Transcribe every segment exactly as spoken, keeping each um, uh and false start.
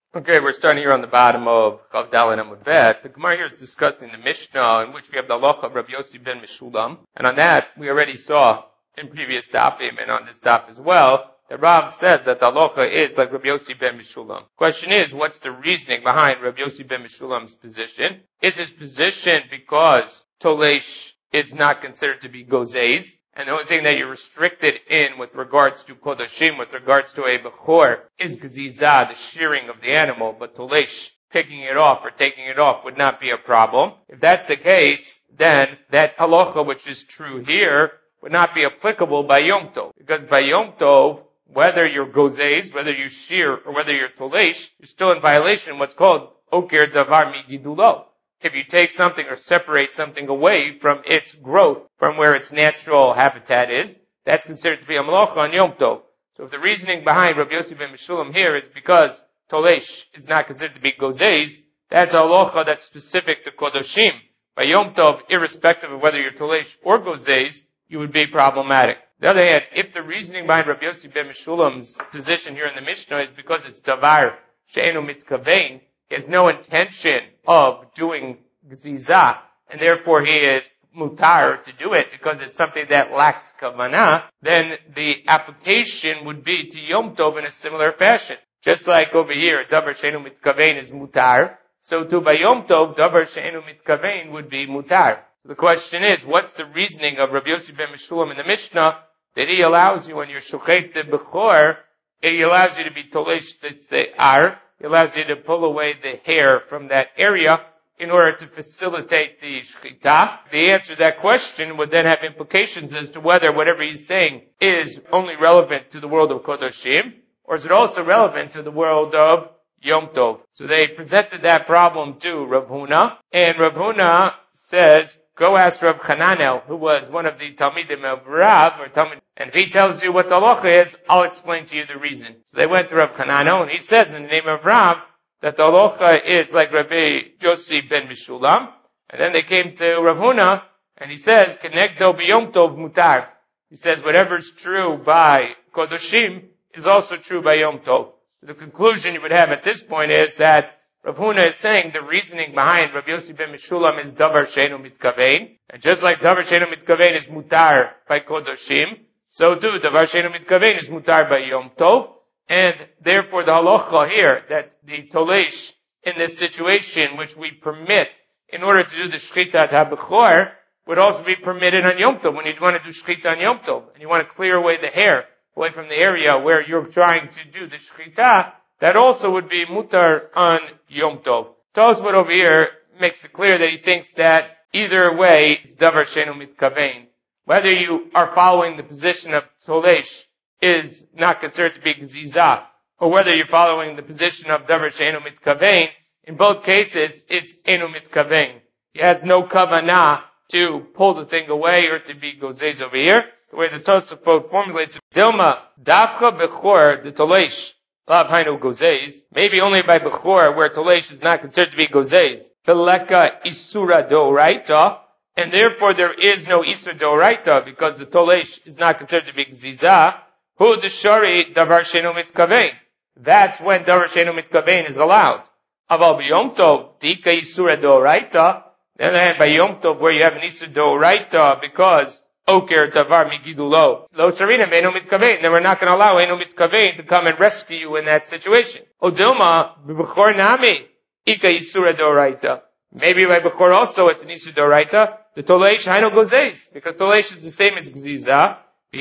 Okay, we're starting here on the bottom of Chav Daled Amud Bet. The Gemara here is discussing the Mishnah in which we have the halacha of Rabbi Yossi ben Meshulam. And on that, we already saw in previous dafim and on this daf as well, that Rav says that the halacha is like Rabbi Yossi ben Meshulam. Question is, what's the reasoning behind Rabbi Yossi ben Meshulam's position? Is his position because Tolesh is not considered to be Gozez? And the only thing that you're restricted in with regards to Kodashim, with regards to a Bechor, is Gzizah, the shearing of the animal, but Tolesh, picking it off or taking it off would not be a problem. If that's the case, then that halacha, which is true here, would not be applicable by Yom Tov. Because by Yom Tov, whether you're Gozez, whether you shear, or whether you're Tolesh, you're still in violation of what's called Oker Davar Migidulo. If you take something or separate something away from its growth, from where its natural habitat is, that's considered to be a malacha on Yom Tov. So if the reasoning behind Rabbi Yossi ben Meshulam here is because Tolesh is not considered to be Gozez, that's a halacha that's specific to Kodoshim. By Yom Tov, irrespective of whether you're Tolesh or Gozez, you would be problematic. On the other hand, if the reasoning behind Rabbi Yossi ben Meshulam's position here in the Mishnah is because it's Davar She'enu Mitkavein, he has no intention of doing Gzizah, and therefore he is mutar to do it because it's something that lacks kavanah, then the application would be to Yom Tov in a similar fashion. Just like over here, Davar She'enu Mitkavein is mutar, so too by Yom Tov, Davar She'enu Mitkavein would be mutar. So the question is, what's the reasoning of Rabbi Yossi ben Meshulam in the Mishnah that he allows you when you're Shochet the Bechor, he allows you to be Tolesh the Se'ar, he allows you to pull away the hair from that area in order to facilitate the shchita. The answer to that question would then have implications as to whether whatever he's saying is only relevant to the world of Kodoshim, or is it also relevant to the world of Yom Tov. So they presented that problem to Rav Huna, and Rav Huna says, go ask Rav Chananel, who was one of the Talmidim of Rav, or Talmid, and if he tells you what the halacha is, I'll explain to you the reason. So they went to Rav Chananel, and he says in the name of Rav, that the halacha is like Rabbi Yossi ben Meshulam, and then they came to Rav Huna, and he says, Kenegdo b'Yom Tov mutar. He says, whatever's true by Kodoshim is also true by Yom Tov. So the conclusion you would have at this point is that Rav Huna is saying the reasoning behind Rabbi Yossi ben Meshulam is Davar She'enu Mitkavein, and just like Davar She'enu Mitkavein is mutar by Kodoshim, so too Davar She'enu Mitkavein is mutar by Yom Tov, and therefore the halacha here, that the Tolesh in this situation, which we permit in order to do the Shchitat HaBechor, would also be permitted on Yom Tov. When you want to do Shchita on Yom Tov, and you want to clear away the hair away from the area where you're trying to do the Shchita, that also would be mutar on Yom Tov. Tosfot over here makes it clear that he thinks that either way, it's Davar She'enu Mitkavein. Whether you are following the position of Tolesh is not considered to be Gzizah, or whether you're following the position of Davar She'enu Mitkavein, in both cases, it's Enu Mitkavein. He has no kavanah to pull the thing away or to be Gozez over here. The way the Tosafot formulates it, Dilma, Dafka Bechor, the Tolesh, Lav Hainu Gozez, maybe only by Bechor, where Tolesh is not considered to be Gozez. Veleka Isura Doraita, and therefore there is no Isura Doraita, because the Tolesh is not considered to be Gzizah. Hu Deshari Davar She'enu Mitkavein. That's when Davar She'enu Mitkavein is allowed. Aval b'Yom Tov, Dika Isura Doraita, then by Yom Tov, where you have an Isura Doraita, because Oker Davar Migidulo, Lo Sarina Ve'enu Mitkavein, then we're not going to allow Enu Mitkavein to come and rescue you in that situation. Odilma, B'Bechor Nami, Ika Isura Doraita. Maybe by Bechor also it's an Isura Doraita, the Tolesh Haino Gozez, because Tolesh is the same as Gzizah.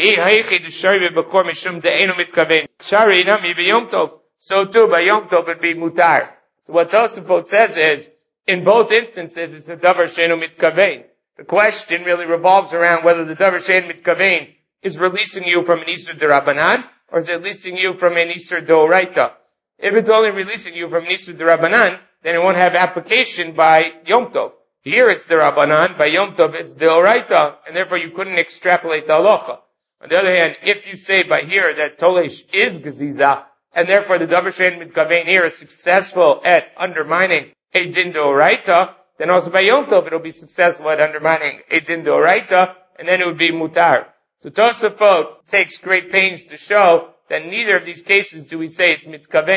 So too, by Yom Tov would be mutar. So what Tosafot says is, in both instances, it's a Davar She'enu Mitkavein. The question really revolves around whether the Davar She'enu Mitkavein is releasing you from an Isur D'Rabbanan, or is it releasing you from an Isur D'Oraita. If it's only releasing you from an Isur D'Rabbanan, then it won't have application by Yom Tov. Here it's D'Rabbanan, by Yom Tov it's D'Oraita, and therefore you couldn't extrapolate the halacha. On the other hand, if you say by here that Tolesh is Gzizah, and therefore the Davar She'enu Mitkavein here is successful at undermining a Din D'Oraita, then also by Yom Tov it'll be successful at undermining a Din D'Oraita, and then it would be mutar. So Tosafot takes great pains to show that neither of these cases do we say it's Mitkavein.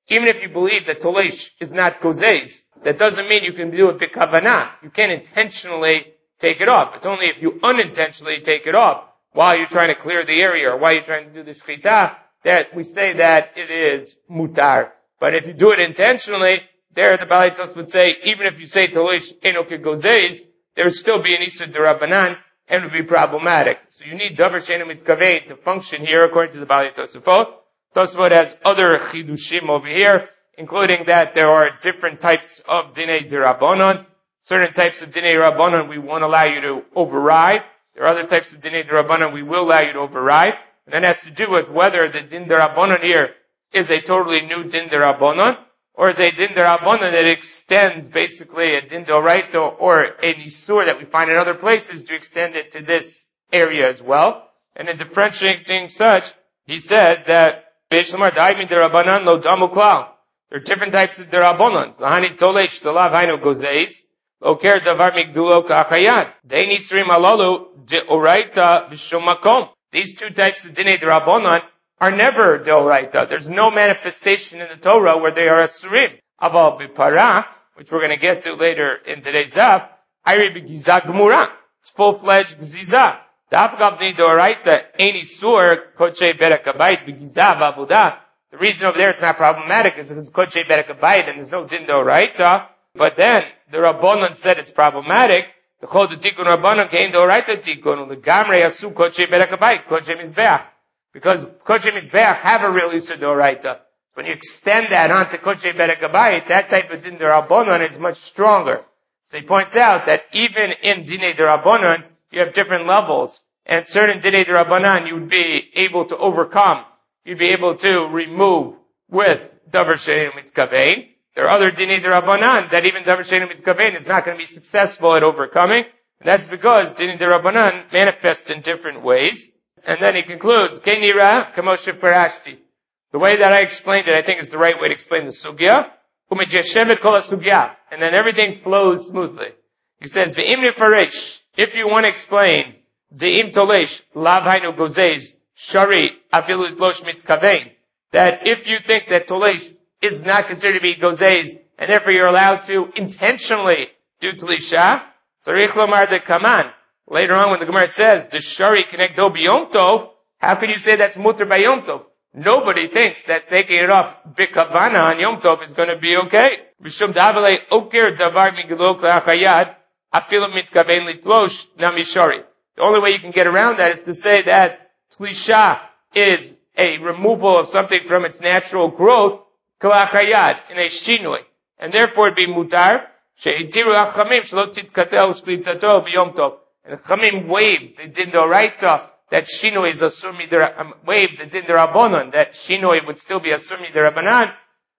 even if you believe that tolesh is not gozes, that doesn't mean you can do it b'kavanah. You can't intentionally take it off. It's only if you unintentionally take it off while you're trying to clear the area or while you're trying to do the shechita, that we say that it is mutar. But if you do it intentionally, there the Balei Tosfos would say, even if you say tolesh eno kegozes, there would still be an isur d'Rabbanan and it would be problematic. So you need davar she'eino mitkavein to function here according to the Balei Tosfos. Tosfos has other chidushim over here, including that there are different types of dinei d'Rabbanan. Certain types of dinei d'Rabbanan we won't allow you to override. There are other types of dinei d'Rabbanan we will allow you to override. And that has to do with whether the din d'Rabbanan here is a totally new din d'Rabbanan, or is a din d'Rabbanan that extends basically a din d'Oraita or a nisur that we find in other places to extend it to this area as well. And in differentiating such, he says that Beishamar Daimi d'Rabbanan lo damu klal. There are different types of d'Rabbanan. Lahani tolesh delav hainu gozeis. Oker davar migdulo ka'achayad. Dei nisrim alalu d'Oraita b'shum makom. These two types of dinei d'Rabbanan are never d'Oraita. There's no manifestation in the Torah where they are asurim. Aval b'parah, which we're going to get to later in today's daf, ayri b'gizah gemura. It's full-fledged gziza. Daf gav dinei d'Oraita ein isur kodshe berek habayit b'gizah v'avodah. The reason over there it's not problematic is because it's kodshe berek habayit and there's no din d'Oraita. But then the Rabbanan said it's problematic. The Chol Tikun Rabbanan came to Oraita Tikun. The Gamrei Asu Kodshe Berek Habayit, Kodshe Mizbeach. Because Kodshe Mizbeach have a real Yisur D'Oraita. When you extend that onto Kodshe Berek Habayit, that type of Din D'Rabbanan is much stronger. So he points out that even in Dinei D'Rabbanan, you have different levels. And certain Dinei D'Rabbanan you would be able to overcome. You'd be able to remove with Davar She'eino Mitkavein. There are other dinei d'Rabbanan that even davar she'eino mitkavein is not going to be successful at overcoming. And that's because dinei d'Rabbanan manifest in different ways. And then he concludes, Kenira kamoshe parashti. The way that I explained it, I think is the right way to explain the sugya. Umejashevet kol sugya, and then everything flows smoothly. He says, Ve'im nefarish. If you want to explain de'im tolesh lav hainu gozes shari afilu itlosh mitkavein, that if you think that tolesh is not considered to be gozes, and therefore you're allowed to intentionally do tlisha. Tzarich lomar de kaman. Later on, when the Gemara says the shari connecto b'yom tov, how can you say that's mutter by yom tov? Nobody thinks that taking it off b'kavana on yom tov is going to be okay. Mishum davale oker davar migilok la'achayad afilu mitkavein litlosh nami shari. The only way you can get around that is to say that tlisha is a removal of something from its natural growth, Kalachayad, in a shinui. And therefore it'd be mutar, she'itiru hachamim shelo titkatel shlitato b'yom tov. And the chamim waived the din d'Oraita, that shinui is asur mid'Rabbanan, um, waived the din d'Rabbanan, that shinui would still be asur mid'Rabbanan,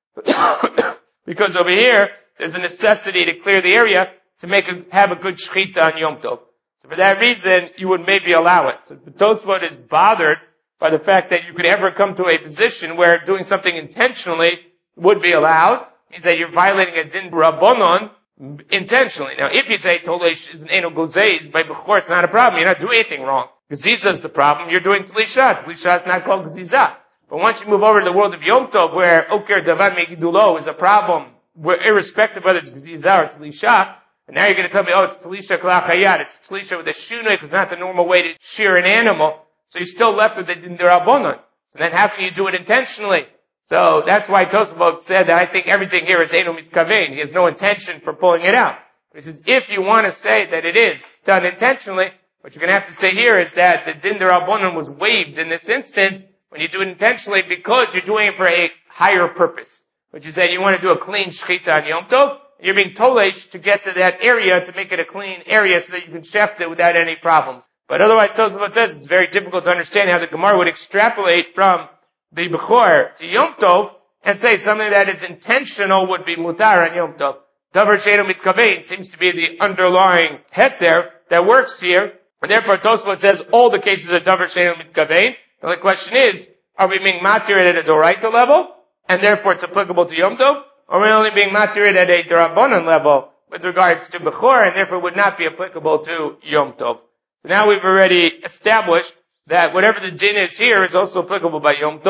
because over here, there's a necessity to clear the area to make a, have a good shechita on Yom Tov. So for that reason, you would maybe allow it. So the Tosfot is bothered by the fact that you could ever come to a position where doing something intentionally would be allowed. Means that you're violating a din rabbanon intentionally. Now, if you say tolesh is an eno gozes by bechor, it's not a problem. You're not doing anything wrong. Geziza is the problem. You're doing tlisha. Tlisha is not called geziza. But once you move over to the world of Yom Tov, where oker davar megidulo is a problem, where irrespective whether it's geziza or tlisha, and now you're going to tell me, oh, it's tlisha kalachayat, it's tlisha with a shunay, because it's not the normal way to shear an animal. So you're still left with the din d'Rabbanan. So then how can you do it intentionally? So that's why Tosfot said that I think everything here is Eino Mitkavein. He has no intention for pulling it out. He says, if you want to say that it is done intentionally, what you're going to have to say here is that the din d'Rabbanan was waived in this instance when you do it intentionally because you're doing it for a higher purpose, which is that you want to do a clean shechita on Yom Tov. You're being tolesh to get to that area to make it a clean area so that you can shecht it without any problems. But otherwise, Tosfot says it's very difficult to understand how the Gemara would extrapolate from the Bechor to Yom Tov and say something that is intentional would be mutar on Yom Tov. Davar she'eino mitkavein seems to be the underlying heter that works here. And therefore, Tosfot says all the cases are davar she'eino mitkavein. The only question is, are we being matir at a doraita level, and therefore it's applicable to Yom Tov, or are we only being matir at a d'Rabbanan level with regards to Bechor, and therefore would not be applicable to Yom Tov? So now we've already established that whatever the din is here is also applicable by Yom Tov.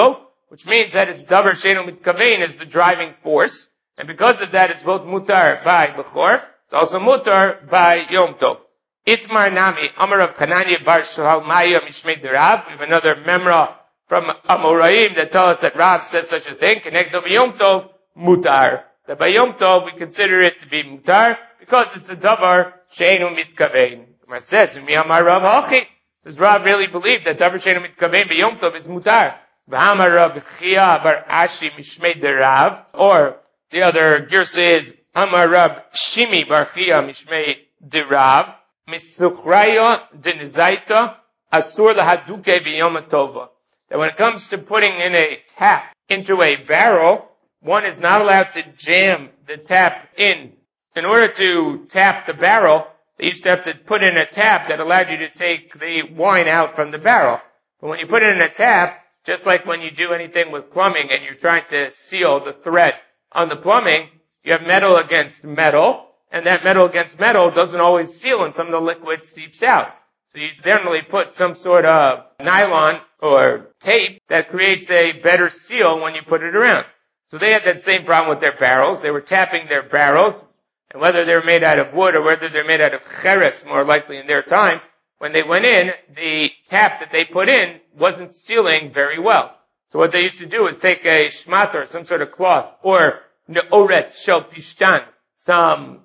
which means that it's davar she'eino mitkavein is the driving force. And because of that, it's both mutar by Bechor, it's also mutar by Yom Tov. Itmar Nami, Amar of Kananya Bar Shalmaya Mishmei Derav. We have another memra from Amoraim that tell us that Rav says such a thing. Kenegdo Yom Tov, mutar. That by Yom Tov, we consider it to be mutar because it's a davar she'eino mitkavein. Gemara says, Mi Amar Rav Hachi. Does Rav really believe that davar she'eino mitkavein by Yom Tov is mutar? V'hamar Rav Chia Bar Ashi Mishmei Derav. Or the other girsa is Amar Rab Shimi Bar Chia Mishmei Derav Misuchraya Denizaita Asur Lahaduke V'Yom Tova. That when it comes to putting in a tap into a barrel, one is not allowed to jam the tap in. In order to tap the barrel, they used to have to put in a tap that allowed you to take the wine out from the barrel. But when you put it in a tap, just like when you do anything with plumbing and you're trying to seal the thread on the plumbing, you have metal against metal, and that metal against metal doesn't always seal and some of the liquid seeps out. So you generally put some sort of nylon or tape that creates a better seal when you put it around. So they had that same problem with their barrels. They were tapping their barrels, and whether they're made out of wood or whether they're made out of cheres, more likely in their time, when they went in, the tap that they put in wasn't sealing very well. So what they used to do is take a shmat or some sort of cloth or ne'oret shel pishtan, some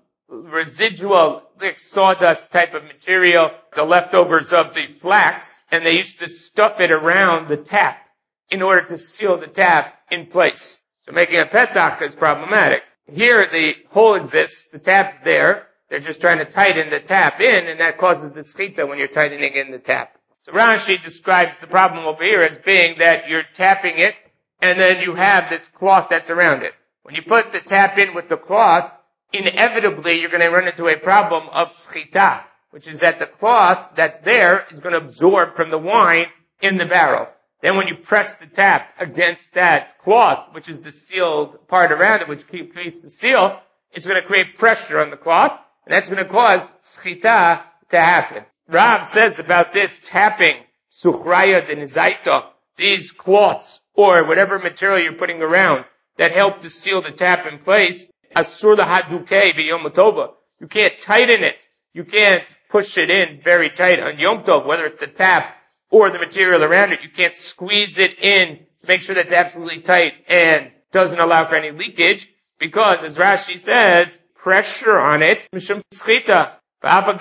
residual like sawdust type of material, the leftovers of the flax, and they used to stuff it around the tap in order to seal the tap in place. So making a petach is problematic. Here the hole exists, the tap's there, they're just trying to tighten the tap in, and that causes the schita when you're tightening in the tap. So Rashi describes the problem over here as being that you're tapping it, and then you have this cloth that's around it. When you put the tap in with the cloth, inevitably you're going to run into a problem of schita, which is that the cloth that's there is going to absorb from the wine in the barrel. Then when you press the tap against that cloth, which is the sealed part around it, which creates the seal, it's going to create pressure on the cloth, and that's going to cause schita to happen. Rav says about this tapping, suchraya denizaita, these cloths, or whatever material you're putting around, that help to seal the tap in place, asur lahaduke b'yom tova. You can't tighten it. You can't push it in very tight on Yom Tov, whether it's the tap or the material around it. You can't squeeze it in to make sure that it's absolutely tight and doesn't allow for any leakage, because as Rashi says, pressure on it, mishum schita. Of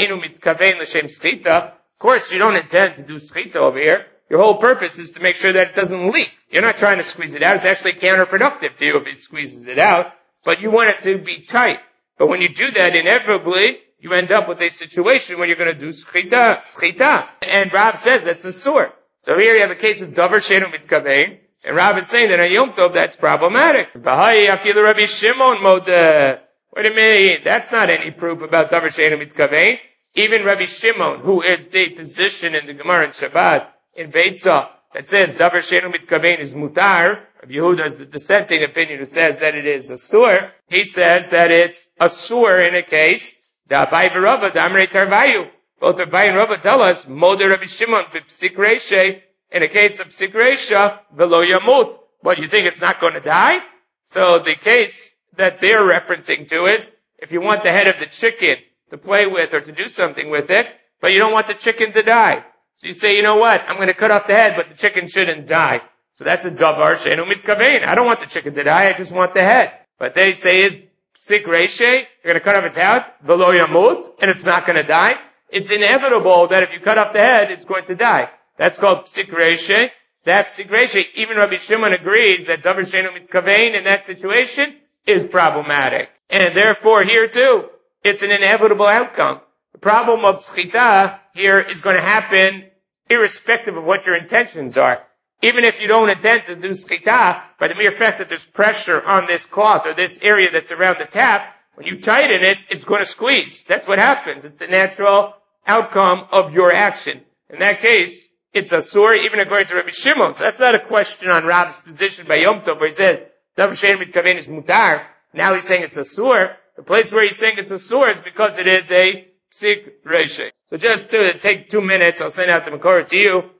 course, you don't intend to do schita over here. Your whole purpose is to make sure that it doesn't leak. You're not trying to squeeze it out. It's actually counterproductive to you if it squeezes it out. But you want it to be tight. But when you do that, inevitably, you end up with a situation where you're going to do schita, schita. And Rav says that's a sur. So here you have a case of davar she'eino mitkavein. And Rav is saying that on Yom Tov that's problematic. Bahai afilu Rabbi Shimon modeh. Wait a minute, that's not any proof about davar she'eino mitkavein. Even Rabbi Shimon, who is the position in the Gemara in Shabbat, in Beitza, that says davar she'eino mitkavein is mutar, Rabbi Yehuda is the dissenting opinion who says that it is asur. He says that it's asur in a case, da Abai v'Rava, da Amrei Tarvayu. Both Abai and Rava tell us, Moder Rabbi Shimon, b'psik reishe, in a case of psik reisha, v'lo yamut. What, you think it's not going to die? So the case that they're referencing to is, if you want the head of the chicken to play with or to do something with it, but you don't want the chicken to die. So you say, you know what, I'm going to cut off the head, but the chicken shouldn't die. So that's a davar she'eino mitkavein. I don't want the chicken to die, I just want the head. But they say is psik reishe, you're going to cut off its head, v'lo yamut, and it's not going to die. It's inevitable that if you cut off the head, it's going to die. That's called psik reishe. That psik reishe, even Rabbi Shimon agrees that davar she'eino mitkavein in that situation is problematic. And therefore here too, it's an inevitable outcome. The problem of schita here is going to happen irrespective of what your intentions are. Even if you don't intend to do schita, by the mere fact that there's pressure on this cloth or this area that's around the tap, when you tighten it, it's going to squeeze. That's what happens. It's the natural outcome of your action. In that case, it's asur, even according to Rabbi Shimon. So that's not a question on Rav's position by Yom Tov, where he says, davar she'eino mitkavein is mutar. Now he's saying it's asur. The place where he's saying it's asur is because it is a psik reishe. So just to take two minutes, I'll send out the Makor to you.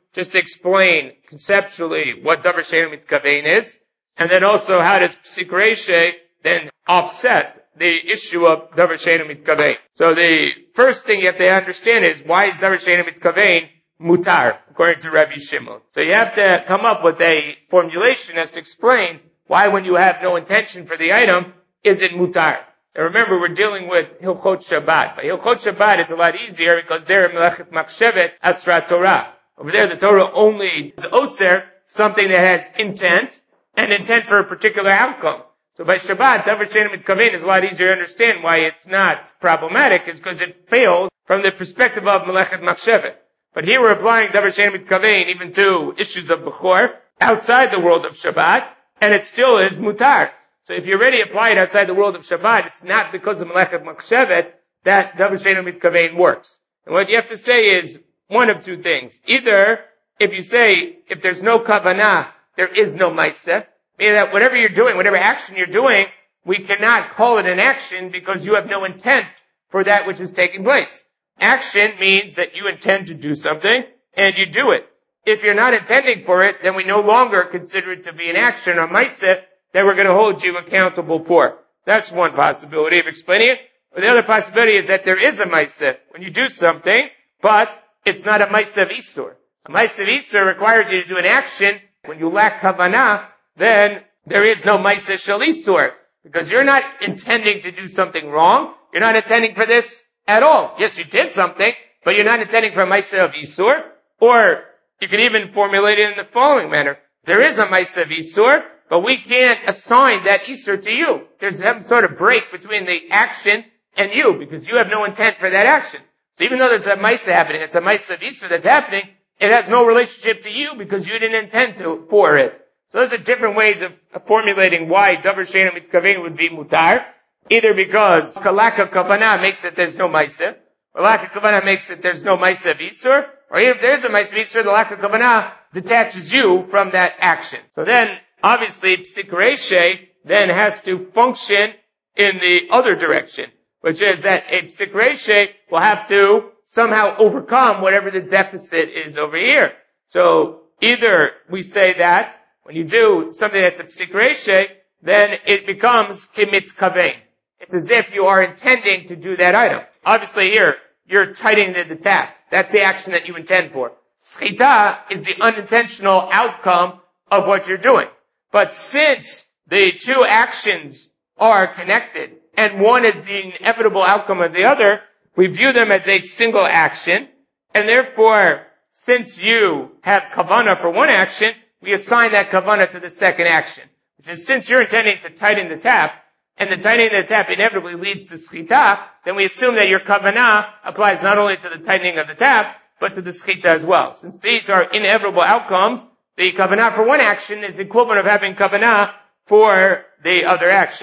just explain conceptually what davar she'eino mitkavein is, and then also how does psik reishe then offset the issue of davar she'eino mitkavein. So the first thing you have to understand is, why is davar she'eino mitkavein mutar, according to Rabbi Shimon? So you have to come up with a formulation as to explain why, when you have no intention for the item, is it mutar. And remember, we're dealing with Hilchot Shabbat. But Hilchot Shabbat is a lot easier because there, Melechet Machshevet Asrat Torah. Over there, the Torah only is oser, something that has intent, and intent for a particular outcome. So by Shabbat, davar she'eino mitkavein is a lot easier to understand why it's not problematic, is because it fails from the perspective of Melechet Machshevet. But here we're applying davar she'eino mitkavein even to issues of Bechor, outside the world of Shabbat, and it still is mutar. So if you already apply it outside the world of Shabbat, it's not because of Melechet Machshevet that davar she'eino mitkavein works. And what you have to say is one of two things. Either, if you say, if there's no kavanah, there is no maaseh, meaning that whatever you're doing, whatever action you're doing, we cannot call it an action because you have no intent for that which is taking place. Action means that you intend to do something, and you do it. If you're not intending for it, then we no longer consider it to be an action or maaseh that we're going to hold you accountable for. That's one possibility of explaining it. But the other possibility is that there is a maaseh when you do something, but it's not a maaseh of isur. A maaseh of isur requires you to do an action. When you lack kavanah, then there is no maaseh shel isur, because you're not intending to do something wrong. You're not intending for this at all. Yes, you did something, but you're not intending for a maaseh of isur. Or you can even formulate it in the following manner. There is a maaseh of isur, but we can't assign that isur to you. There's some sort of break between the action and you, because you have no intent for that action. So even though there's a maaseh happening, it's a maaseh of isur that's happening, it has no relationship to you because you didn't intend to for it. So those are different ways of, of formulating why davar she'eino mitkavein would be mutar. Either because lack of kavanah makes it there's no maaseh, or lack of kavanah makes it there's no maaseh of isur, or even if there is a maaseh of isur, the lack of kavanah detaches you from that action. So then, obviously, psik reishe then has to function in the other direction, which is that a psik reishe will have to somehow overcome whatever the deficit is over here. So either we say that when you do something that's a psik reishe, then it becomes kimitkavein. It's as if you are intending to do that item. Obviously here, you're tightening the tap. That's the action that you intend for. Schita is the unintentional outcome of what you're doing. But since the two actions are connected, and one is the inevitable outcome of the other, we view them as a single action, and therefore, since you have kavanah for one action, we assign that kavanah to the second action. Which is, since you're intending to tighten the tap, and the tightening of the tap inevitably leads to schita, then we assume that your kavanah applies not only to the tightening of the tap, but to the schita as well. Since these are inevitable outcomes, the kavanah for one action is the equivalent of having kavanah for the other action.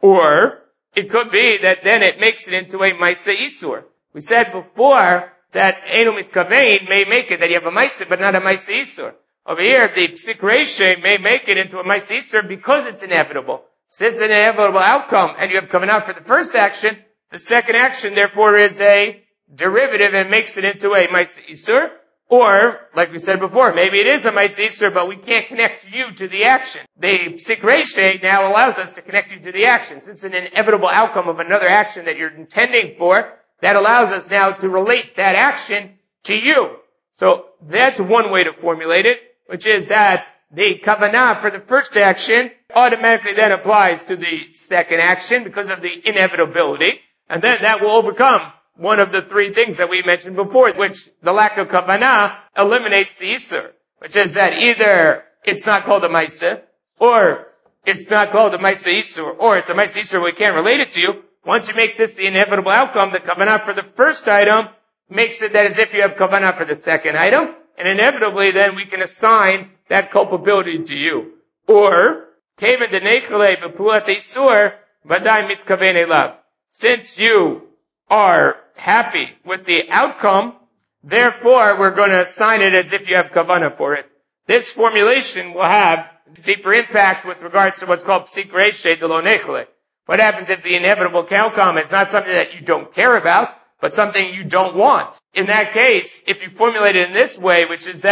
Or, it could be that then it makes it into a maaseh isur. We said before that eino mitkavein may make it that you have a maaseh, but not a maaseh isur. Over here, the psik reishe may make it into a maaseh isur because it's inevitable. Since it's an inevitable outcome, and you have kavanah for the first action, the second action therefore is a derivative and makes it into a maaseh isur. Or, like we said before, maybe it is a maaseh isur, but we can't connect you to the action. The psik reishe now allows us to connect you to the action. Since it's an inevitable outcome of another action that you're intending for, that allows us now to relate that action to you. So that's one way to formulate it, which is that the kavanah for the first action automatically then applies to the second action because of the inevitability, and then that will overcome one of the three things that we mentioned before, which the lack of kavanah eliminates the isur, which is that either it's not called a maaseh, or it's not called a maaseh isur, or it's a maaseh isur we can't relate it to you. Once you make this the inevitable outcome, the kavanah for the first item makes it that as if you have kavanah for the second item, and inevitably then we can assign that culpability to you. Or, kevan denechale b'pulat isur v'dai mitkaven elav. Since you are happy with the outcome, therefore we're going to assign it as if you have kavanah for it. This formulation will have deeper impact with regards to what's called psik reishe de lo nechale. What happens if the inevitable outcome is not something that you don't care about, but something you don't want? In that case, if you formulate it in this way, which is that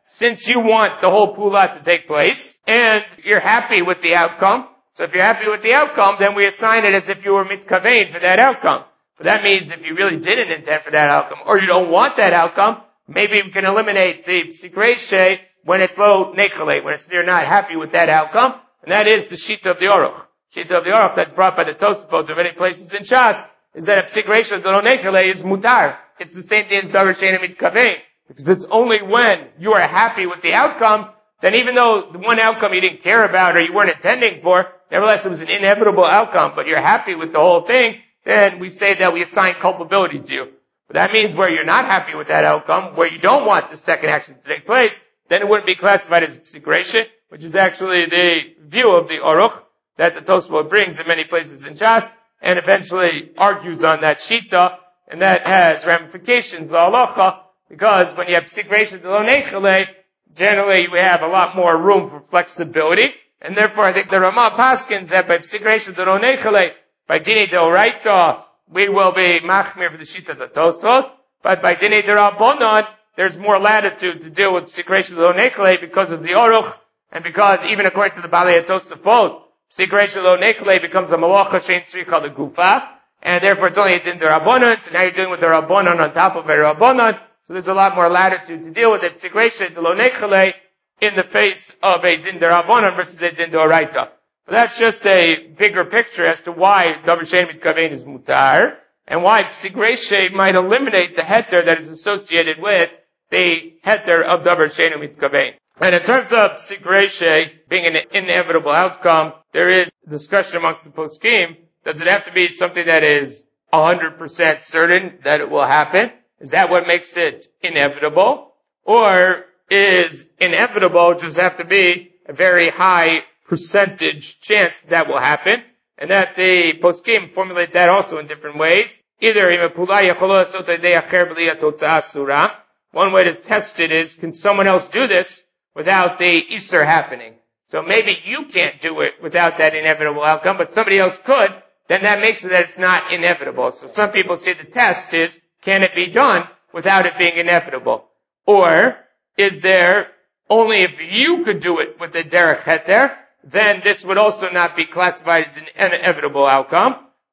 since you want the whole pula to take place, and you're happy with the outcome, so if you're happy with the outcome, then we assign it as if you were mitkavein for that outcome. But that means if you really didn't intend for that outcome, or you don't want that outcome, maybe we can eliminate the psikreshe when it's lo nechale, when it's, you're not happy with that outcome, and that is the shita of the Aruch. Shita of the Aruch that's brought by the Tosafot of many places in Shas, is that a psikreshe of the lo nechale is mutar. It's the same thing as davar she'eino mitkavein. Because it's only when you are happy with the outcomes, then even though the one outcome you didn't care about or you weren't intending for, nevertheless it was an inevitable outcome, but you're happy with the whole thing, then we say that we assign culpability to you. But that means where you're not happy with that outcome, where you don't want the second action to take place, then it wouldn't be classified as psikreshe, which is actually the view of the Aruch that the Tosafot brings in many places in Shas, and eventually argues on that shita, and that has ramifications, la halacha, because when you have psikreshe de lo nechale, generally we have a lot more room for flexibility, and therefore I think the Ramah paskins that by psikreshe de lo nechale, by dini deoraita, we will be machmir for the shita of the Tosfot, but by dini derabbanan, there's more latitude to deal with psikreshe de lo nechale because of the Aruch, and because even according to the Balei Tosafot, psikreshe de lo nechale becomes a malacha shein tzricha legufa, and therefore it's only a din derabbanan, so now you're dealing with the rabbanan on top of a rabbanan. So there's a lot more latitude to deal with it, psikreshe de lo nechale, in the face of a din derabanan versus a din deoraita. But that's just a bigger picture as to why davar she'eino mitkavein is mutar, and why psikreshe might eliminate the heter that is associated with the heter of davar she'eino mitkavein. And in terms of psikreshe being an inevitable outcome, there is discussion amongst the poskim. Does it have to be something that is one hundred percent certain that it will happen? Is that what makes it inevitable? Or is inevitable just have to be a very high percentage chance that will happen? And that the poskim formulate that also in different ways. Either one way to test it is, can someone else do this without the Isser happening? So maybe you can't do it without that inevitable outcome, but somebody else could, then that makes it that it's not inevitable. So some people say the test is, can it be done without it being inevitable? Or is there only if you could do it with the derech heter, then this would also not be classified as an inevitable outcome?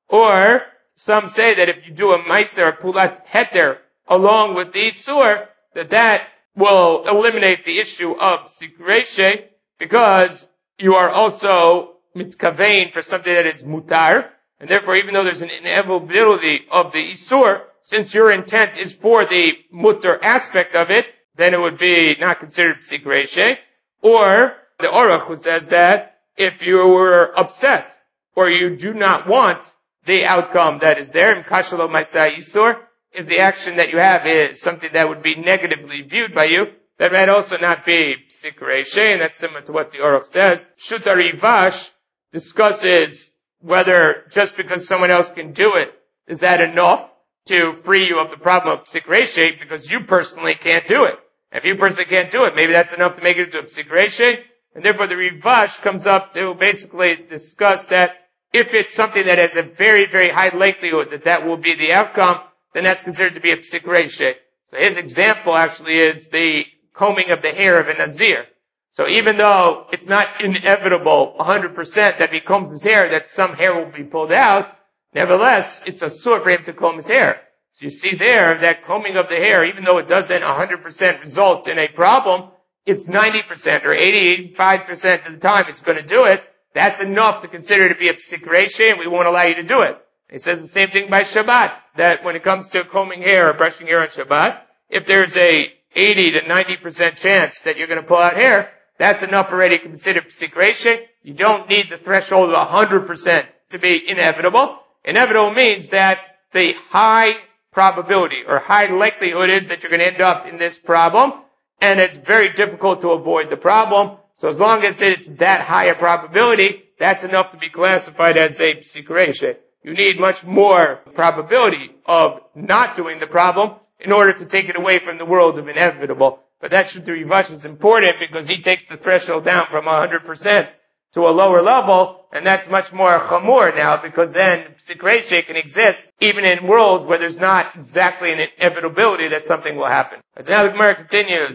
Or some say that if you do a meiser or pulat heter along with the isur, that that will eliminate the issue of psikreshe, because you are also mitkavein for something that is mutar, and therefore even though there's an inevitability of the isur, since your intent is for the mutter aspect of it, then it would be not considered psikreshe. Or the Aruch who says that if you were upset or you do not want the outcome that is there, imkashalo maisa isur, if the action that you have is something that would be negatively viewed by you, that might also not be psikreshe, and that's similar to what the Aruch says. Shuta Rivash discusses whether just because someone else can do it, is that enough to free you of the problem of psikreshe, because you personally can't do it. If you personally can't do it, maybe that's enough to make it into a psikreshe, and therefore the Rivash comes up to basically discuss that if it's something that has a very, very high likelihood that that will be the outcome, then that's considered to be a psikreshe. So his example actually is the combing of the hair of a Nazir. So even though it's not inevitable one hundred percent that if he combs his hair that some hair will be pulled out, nevertheless, it's a sore for him to comb his hair. So you see there that combing of the hair, even though it doesn't one hundred percent result in a problem, it's ninety percent or eighty, eighty-five percent of the time it's going to do it. That's enough to consider to be a psikreshe, and we won't allow you to do it. He says the same thing by Shabbat, that when it comes to combing hair or brushing hair on Shabbat, if there's a eighty to ninety percent chance that you're going to pull out hair, that's enough already to consider psikreshe. You don't need the threshold of one hundred percent to be inevitable. Inevitable means that the high probability or high likelihood is that you're going to end up in this problem, and it's very difficult to avoid the problem. So as long as it's that high a probability, that's enough to be classified as a psikreshe. You need much more probability of not doing the problem in order to take it away from the world of inevitable. But that Shuta Rivash is important because he takes the threshold down from one hundred percent to a lower level, and that's much more chamor now, because then psikreshe can exist even in worlds where there's not exactly an inevitability that something will happen. As now the Gemara continues,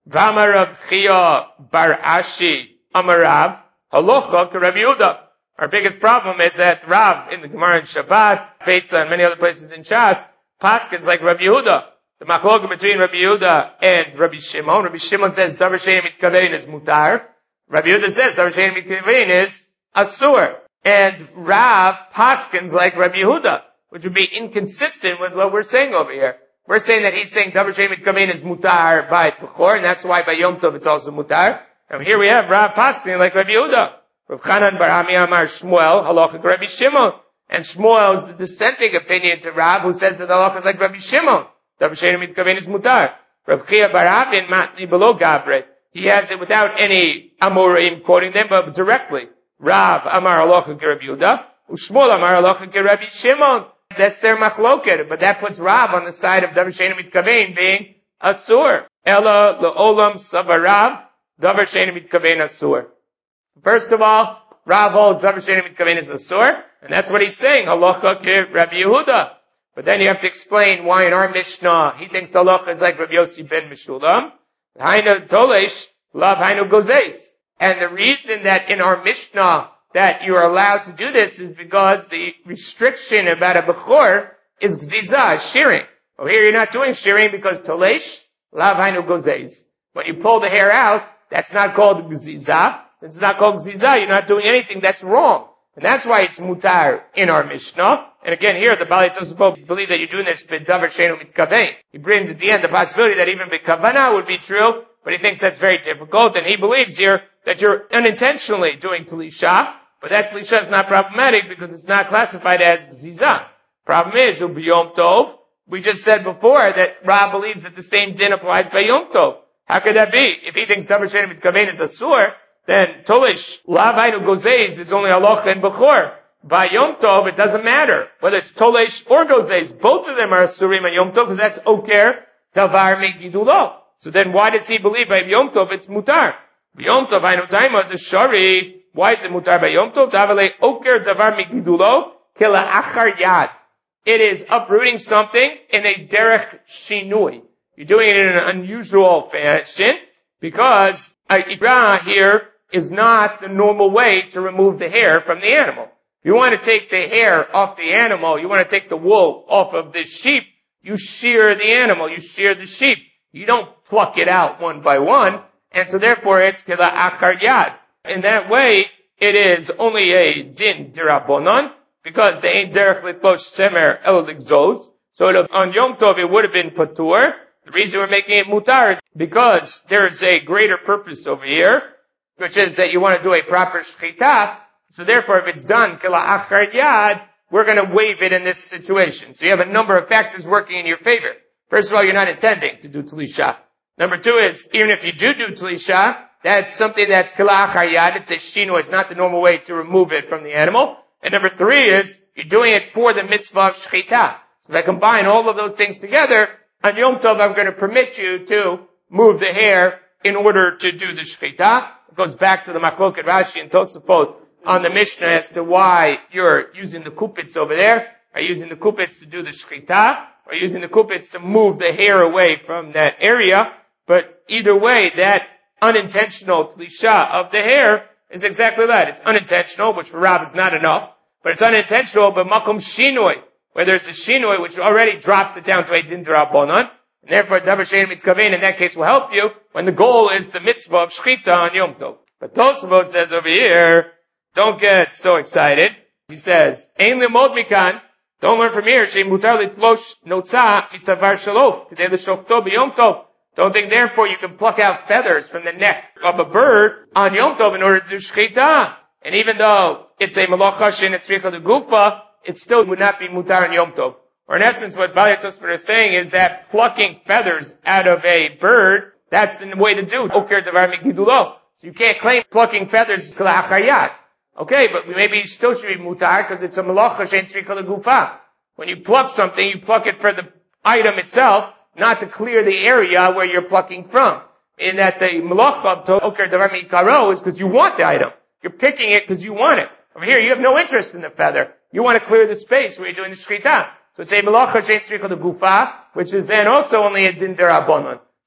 V'amar Rav Chia bar Ashi Amarav Halocha ke Rabbi Yehuda. Our biggest problem is that Rav in the Gemara in Shabbat, Beitza, and many other places in Shas, Paskins like Rabbi Yehuda. The machloka between Rabbi Yehuda and Rabbi Shimon. Rabbi Shimon says Davar she'ein mitkavein is mutar. Rabbi Yehuda says Davar she'ein mitkavein is asur. And Rav Paskins like Rabbi Yehuda, which would be inconsistent with what we're saying over here. We're saying that he's saying Davar she'ein mitkavein is mutar by Bechor, and that's why by Yom Tov it's also mutar. And here we have Rav Paskin like Rabbi Yehuda. Rav Chanan bar Ami Amar Shmuel, halacha Rabbi Shimon. And Shmuel is the dissenting opinion to Rav, who says that the halacha is like Rabbi Shimon. Davar she'ein mitkavein is mutar. Rav Chia bar Avin matni below Gabre. He has it without any Amorim quoting them, but directly. Rav Amar halacha Rabbi Yehuda. Ushmuel Amar halacha Rabbi Shimon. That's their machloket, but that puts Rav on the side of Davar she'ein mitkavein being asur. Ela le'olam savarav Davar she'ein mitkavein asur. First of all, Rav holds Davar she'ein mitkavein is asur, and that's what he's saying, halacha ke Rabbi Yehuda. But then you have to explain why in our Mishnah he thinks the halacha is like Rabbi Yossi ben Meshulam. Hainu tolesh, lav hainu gozes. And the reason that in our Mishnah that you are allowed to do this is because the restriction about a bechor is gziza, shearing. Oh, here you're not doing shearing because tolesh, lav hainu gozes. When you pull the hair out, that's not called gziza. Since it's not called gziza, you're not doing anything that's wrong. And that's why it's mutar in our Mishnah. And again, here the Baalei Tosafot believe that you're doing this b'davar she'einu mitkavein. He brings at the end the possibility that even b'kavana would be true, but he thinks that's very difficult. And he believes here that you're unintentionally doing talisha, but that talisha is not problematic because it's not classified as gziza. Problem is, u'b'yom tov, we just said before that Rav believes that the same din applies by Yom Tov. How could that be? If he thinks davar she'einu mitkavein is asur, then Tolish, Lav Hainu Gozes is only halacha and Bechor. By Yom Tov, it doesn't matter. Whether it's Tolish or Gozes, both of them are Asurim on Yom Tov, because that's Oker, Davar Megidulo. So then why does he believe by Yom Tov it's Mutar? Yom Tov, Hainu Taima, the Shari, why is it Mutar by Yom Tov? Davale Oker, Davar Megidulo, Kila Achar Yad. It is uprooting something in a Derech Shinui. You're doing it in an unusual fashion, because a Ibra here is not the normal way to remove the hair from the animal. If you want to take the hair off the animal, you want to take the wool off of the sheep, you shear the animal, you shear the sheep. You don't pluck it out one by one, and so therefore it's kila achar yad. In that way, it is only a din dirabonon, because they ain't derech litlosh semer el ligzos. So on Yom Tov it would have been patur. The reason we're making it mutar is because there's a greater purpose over here, which is that you want to do a proper shchita. So therefore, if it's done kila achar yad, we're going to waive it in this situation. So you have a number of factors working in your favor. First of all, you're not intending to do talisha. Number two is, even if you do do talisha, that's something that's kila achar yad. It's a shino. It's not the normal way to remove it from the animal. And number three is, you're doing it for the mitzvah of shchita. So if I combine all of those things together, on Yom Tov, I'm going to permit you to move the hair in order to do the shchita. It goes back to the machloket Rashi and Tosafot on the Mishnah as to why you're using the kupitz over there. Are you using the kupitz to do the shchita? Or using the kupitz to move the hair away from that area? But either way, that unintentional tlisha of the hair is exactly that. It's unintentional, which for Rav is not enough. But it's unintentional, but makom shinoi, where there's a shinoi which already drops it down to a din d'Rabbanan, and therefore davar she'ein mitkavein in that case will help you when the goal is the mitzvah of shchita on Yom Tov. But Tosafot says over here, don't get so excited. He says, ein limod mikan, don't learn from here, she'im mutar litlosh notza mitzavar shalof, k'dei l'shofto b'Yom Tov. Don't think therefore you can pluck out feathers from the neck of a bird on Yom Tov in order to do shchita. And even though it's a malacha shin etzricha de gufa, it still would not be mutar on Yom Tov. Or in essence, what Baalei Tosafot is saying is that plucking feathers out of a bird, that's the way to do it. Oker davar megidulo. So you can't claim plucking feathers is kila achar yad. Okay, but maybe it still should be mutar because it's a malacha shin etzricha de gufa. When you pluck something, you pluck it for the item itself, not to clear the area where you're plucking from. In that the malacha of oker davar mikaro is because you want the item. You're picking it because you want it. Over here, you have no interest in the feather. You want to clear the space where you're doing the shchita. So it's a malacha shein tzricha de gufa, which is then also only a din d'Rabbanan.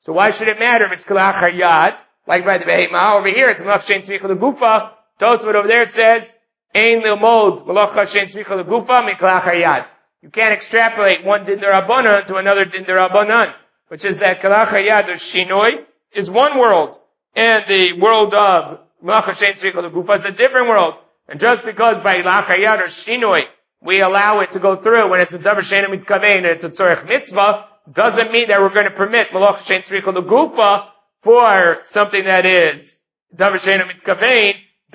So why should it matter if it's kalachar yad, like by the behema? Over here, it's malach shein tzricha legufa. Tosfot over there says, ein lilmod malach shein tzricha legufa mi kalachar yad. You can't extrapolate one din d'Rabbanan to another din d'Rabbanan, which is that kalachar yad or shinoi is one world, and the world of malach shein tzricha legufa is a different world. And just because by kalachar yad or shinoi we allow it to go through when it's a davar she'eino mitkavein and it's a tzorech mitzvah, doesn't mean that we're going to permit malach shein tzricha legufa for something that is davar she'eino mitkavein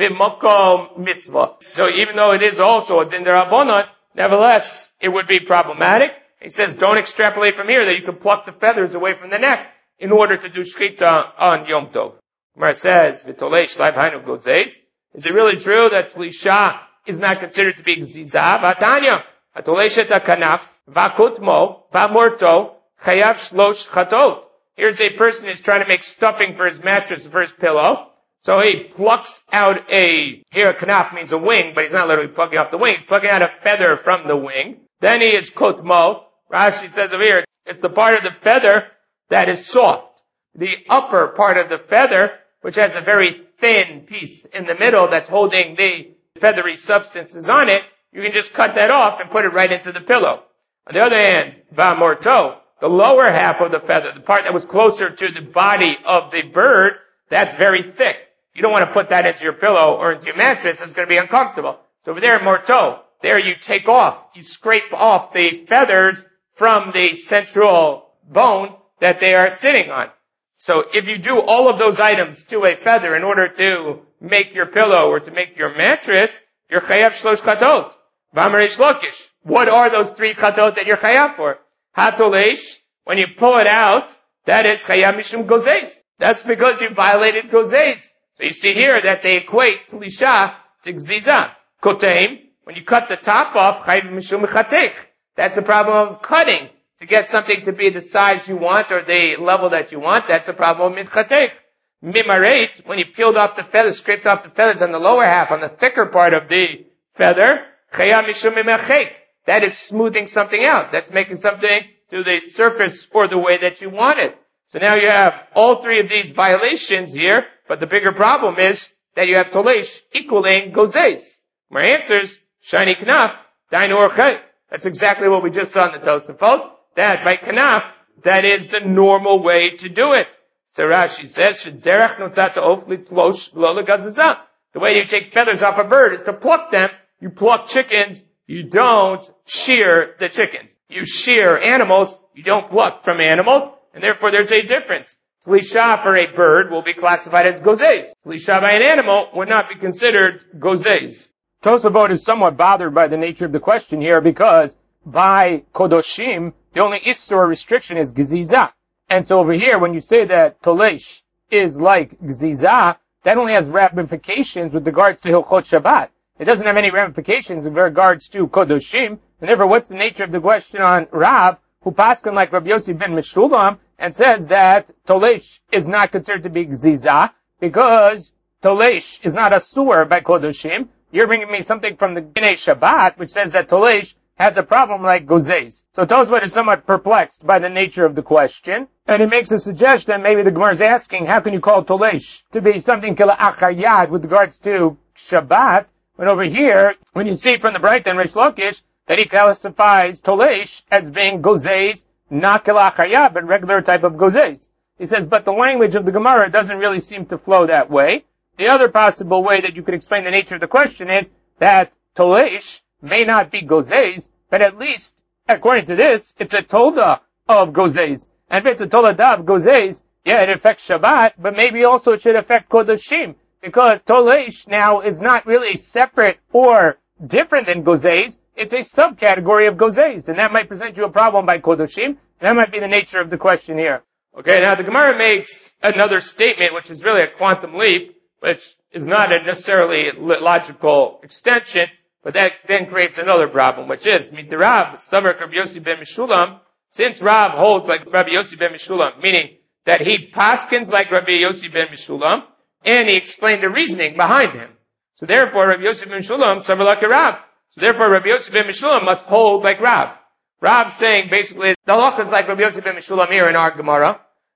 b'makom mitzvah. So even though it is also a din d'Rabbanan, nevertheless, it would be problematic. He says, don't extrapolate from here that you can pluck the feathers away from the neck in order to do shchita on Yom Tov. Gemara says, v'tolei shleiv hainu gozes. Is it really true that tlisha is not considered to be gziza? V'atanya, v'tolei sheta kanaf, v'akutmo, v'amorto, chayav shlosh chatot. Here's a person who's trying to make stuffing for his mattress, for his pillow. So he plucks out a, here a kanaf means a wing, but he's not literally plucking off the wing. He's plucking out a feather from the wing. Then he is kotmo. Rashi says over here, it's the part of the feather that is soft. The upper part of the feather, which has a very thin piece in the middle that's holding the feathery substances on it, you can just cut that off and put it right into the pillow. On the other hand, va'amorto, the lower half of the feather, the part that was closer to the body of the bird, that's very thick. You don't want to put that into your pillow or into your mattress. It's going to be uncomfortable. So over there, morto, there you take off, you scrape off the feathers from the central bone that they are sitting on. So if you do all of those items to a feather in order to make your pillow or to make your mattress, you're chayav shlosh chatot. V'amarei shlokish. What are those three chatot that you're chayav for? Hatolesh, when you pull it out, that is chayav mishum gozes. That's because you violated gozes. So you see here that they equate tlisha to gziza. Koteim, when you cut the top off, chayav mishum chatech. That's the problem of cutting. To get something to be the size you want or the level that you want, that's a problem of mitchatech. Mimareit, when you peeled off the feathers, scraped off the feathers on the lower half, on the thicker part of the feather, chayav mishum mimachek. That is smoothing something out. That's making something to the surface or the way that you want it. So now you have all three of these violations here, but the bigger problem is that you have tolesh equaling gozes. My answers, shiny knaf, dainu orchei. That's exactly what we just saw in the Tosafot. That by kanaf, that is the normal way to do it. So Rashi says, "Shederach notzat ofli tlosh lo legazaza." The way you take feathers off a bird is to pluck them. You pluck chickens. You don't shear the chickens. You shear animals. You don't pluck from animals, and therefore there's a difference. Tlisha for a bird will be classified as gozes. Tlisha by an animal would not be considered gozes. Tosafot is somewhat bothered by the nature of the question here because by kodoshim, the only issur restriction is gziza. And so over here, when you say that tolesh is like gziza, that only has ramifications with regards to Hilchot Shabbat. It doesn't have any ramifications with regards to kodoshim. And therefore, what's the nature of the question on Rav, who paskin like Rabbi Yossi ben Meshulam, and says that tolesh is not considered to be gziza, because tolesh is not asur by kodoshim. You're bringing me something from the Ginei Shabbat, which says that tolesh has a problem like gozes. So Tosfot is somewhat perplexed by the nature of the question, and he makes a suggestion, maybe the Gemara is asking, how can you call tolesh to be something k'la'achar yad with regards to Shabbat, when over here, when you see from the Brighton Reish Lakish, that he classifies tolesh as being gozes, not k'la'achar yad, but regular type of gozes. He says, but the language of the Gemara doesn't really seem to flow that way. The other possible way that you could explain the nature of the question is that tolesh may not be gozes, but at least, according to this, it's a tolda of gozes. And if it's a tolda of gozes, yeah, it affects Shabbat, but maybe also it should affect kodoshim, because tolesh now is not really separate or different than gozes. It's a subcategory of gozes, and that might present you a problem by kodoshim, and that might be the nature of the question here. Okay, now the Gemara makes another statement, which is really a quantum leap, which is not a necessarily logical extension, but that then creates another problem, which is, Midrab, Savar Rabbi Yossi ben Meshulam, since Rav holds like Rabbi Yossi ben Meshulam, meaning that he paskins like Rabbi Yossi ben Meshulam, and he explained the reasoning behind him. So therefore, Rabbi Yossi ben Meshulam, Savar like a Rav. So therefore, Rabbi Yossi ben Meshulam must hold like Rav. Rav saying basically, the halacha is like Rabbi Yossi ben Meshulam here in our Gemara,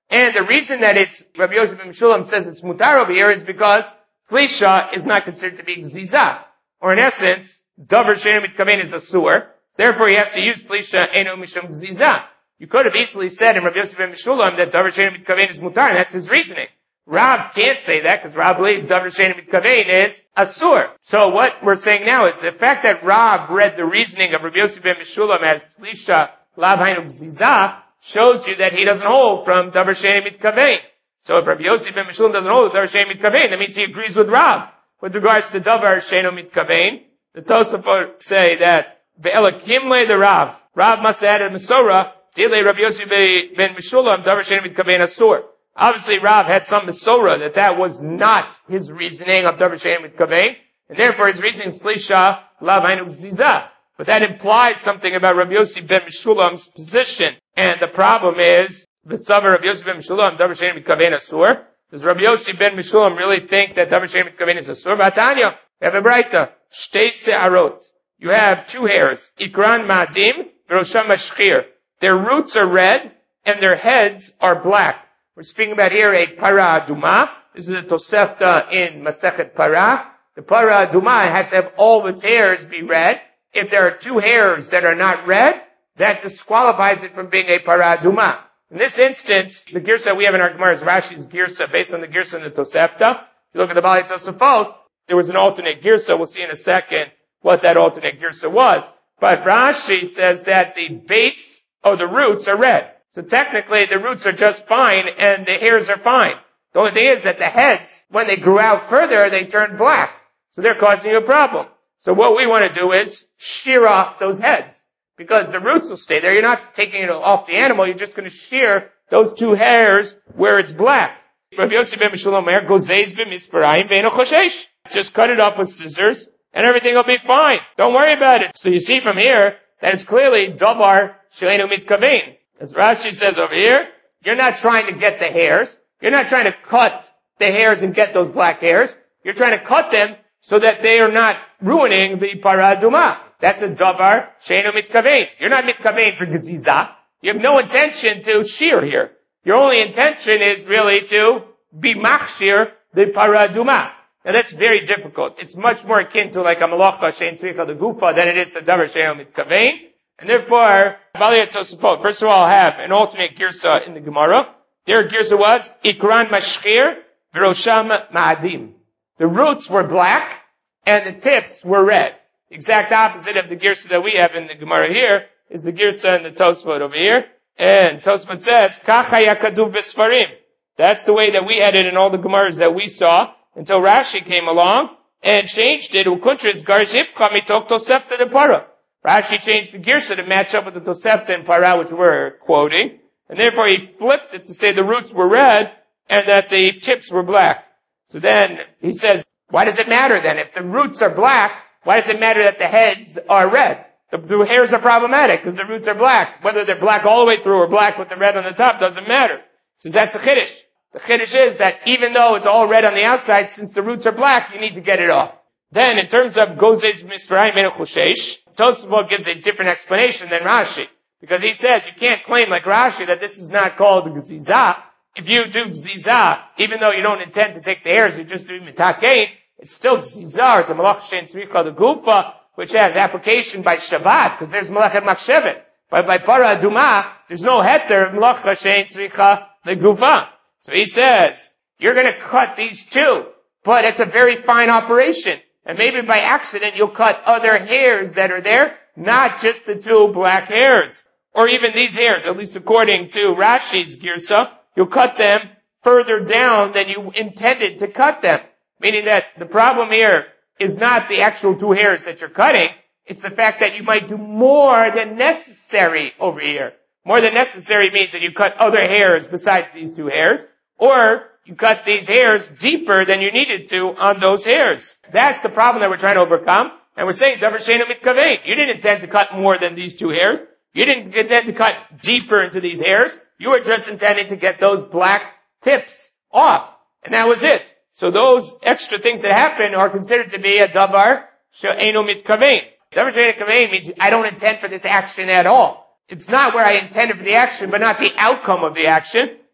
And the reason that it's, Rabbi Yossi ben Meshulam says it's mutar over here is because Flisha is not considered to be gziza. Or in essence, davar she'eino mitkaven is a sewer. Therefore he has to use Flisha eino mishum gziza. You could have easily said in Rabbi Yossi ben Meshulam that davar she'eino mitkaven is mutar, and that's his reasoning. Rav can't say that because Rav believes davar she'eino mitkaven is asur. So what we're saying now is the fact that Rav read the reasoning of Rabbi Yossi ben Meshulam as Flisha lav hainu gziza shows you that he doesn't hold from davar she'eino mitkaven. So if Rabbi Yossi ben Meshulam doesn't hold davar she'eino mitkaven, that means he agrees with Rav. With regards to davar she'eino mitkaven, the Tosafot say that ve'ela kimle the Rav. Rav must have added Mesorah, dile Rabbi Yossi ben Meshulam davar she'eino mitkaven asur. Obviously, Rav had some Mesorah that that was not his reasoning of davar she'eino mitkaven, and therefore his reasoning is Flisha lav hainu gziza. But that implies something about Rabbi Yossi ben Meshulam's position. And the problem is, v'tzavar Rabbi Yossi ben Meshulam davar she'eino mitkaven asur. Does Rabbi Yossi ben Meshulam really think that davar she'eino mitkaven is asur? V'atanya, we have a braita, shtei se'arot. You have two hairs, ikran ma'adim, v'rosham mashchir. Their roots are red, and their heads are black. We're speaking about here a para aduma. This is a Tosefta in Masechet Para. The para aduma has to have all of its hairs be red. If there are two hairs that are not red, that disqualifies it from being a para aduma. In this instance, the girsa we have in our Gemara is Rashi's girsa, based on the girsa in the Tosefta. If you look at the Bali Tosafot, there was an alternate girsa. We'll see in a second what that alternate girsa was. But Rashi says that the base or the roots are red. So technically, the roots are just fine and the hairs are fine. The only thing is that the heads, when they grew out further, they turned black. So they're causing you a problem. So what we want to do is shear off those heads. Because the roots will stay there. You're not taking it off the animal. You're just going to shear those two hairs where it's black. Rabbi Yossi ben Meshulam Omer, gozeiz b'misparayim ve'eno choshesh. Just cut it off with scissors and everything will be fine. Don't worry about it. So you see from here that it's clearly davar she'eino mitkaven. As Rashi says over here, you're not trying to get the hairs. You're not trying to cut the hairs and get those black hairs. You're trying to cut them so that they are not ruining the para aduma. That's a davar she'eino mitkaven. You're not mitkaven for geziza. You have no intention to shear here. Your only intention is really to be machshir the para aduma. Now that's very difficult. It's much more akin to like a malacha she'en tzricha the gufa than it is the davar she'eino mitkaven. And therefore, Baliyat Tosafot, first of all, have an alternate girsa in the Gemara. Their girsa was, Ikran Mashchir, V'rosham Ma'adim. The roots were black, and the tips were red. The exact opposite of the girsa that we have in the Gemara here, is the girsa in the Tosafot over here. And Tosafot says, Kacha Yakaduv B'Sfarim. That's the way that we had it in all the Gemaras that we saw, until Rashi came along, and changed it, Ukuntris Garshivcha Mitok Tosefta de Para. Rashi changed the girsa to match up with the Tosefta and Para, which we're quoting, and therefore he flipped it to say the roots were red and that the tips were black. So then he says, why does it matter then? If the roots are black, why does it matter that the heads are red? The, the hairs are problematic because the roots are black. Whether they're black all the way through or black with the red on the top doesn't matter. He says that's the chiddush. The chiddush is that even though it's all red on the outside, since the roots are black, you need to get it off. Then in terms of gozes misparayim ve'eno choshesh, Tosafot gives a different explanation than Rashi. Because he says you can't claim like Rashi that this is not called gziza. If you do gziza, even though you don't intend to take the hairs, you just do mitakein, it's still gziza. It's a malach she'en tzricha the gufa, which has application by Shabbat, because there's malachet machshevet. But by para aduma, there's no heter of malach she'en tzricha the gufa. So he says, you're going to cut these two, but it's a very fine operation. And maybe by accident you'll cut other hairs that are there, not just the two black hairs. Or even these hairs, at least according to Rashi's girsa, you'll cut them further down than you intended to cut them. Meaning that the problem here is not the actual two hairs that you're cutting, it's the fact that you might do more than necessary over here. More than necessary means that you cut other hairs besides these two hairs, or you cut these hairs deeper than you needed to on those hairs. That's the problem that we're trying to overcome. And we're saying, davar she'eino mitkaven. You didn't intend to cut more than these two hairs. You didn't intend to cut deeper into these hairs. You were just intending to get those black tips off. And that was it. So those extra things that happen are considered to be a davar she'eino mitkaven. Davar she'eino mitkaven means I don't intend for this action at all. It's not where I intended for the action, but not the outcome of the action.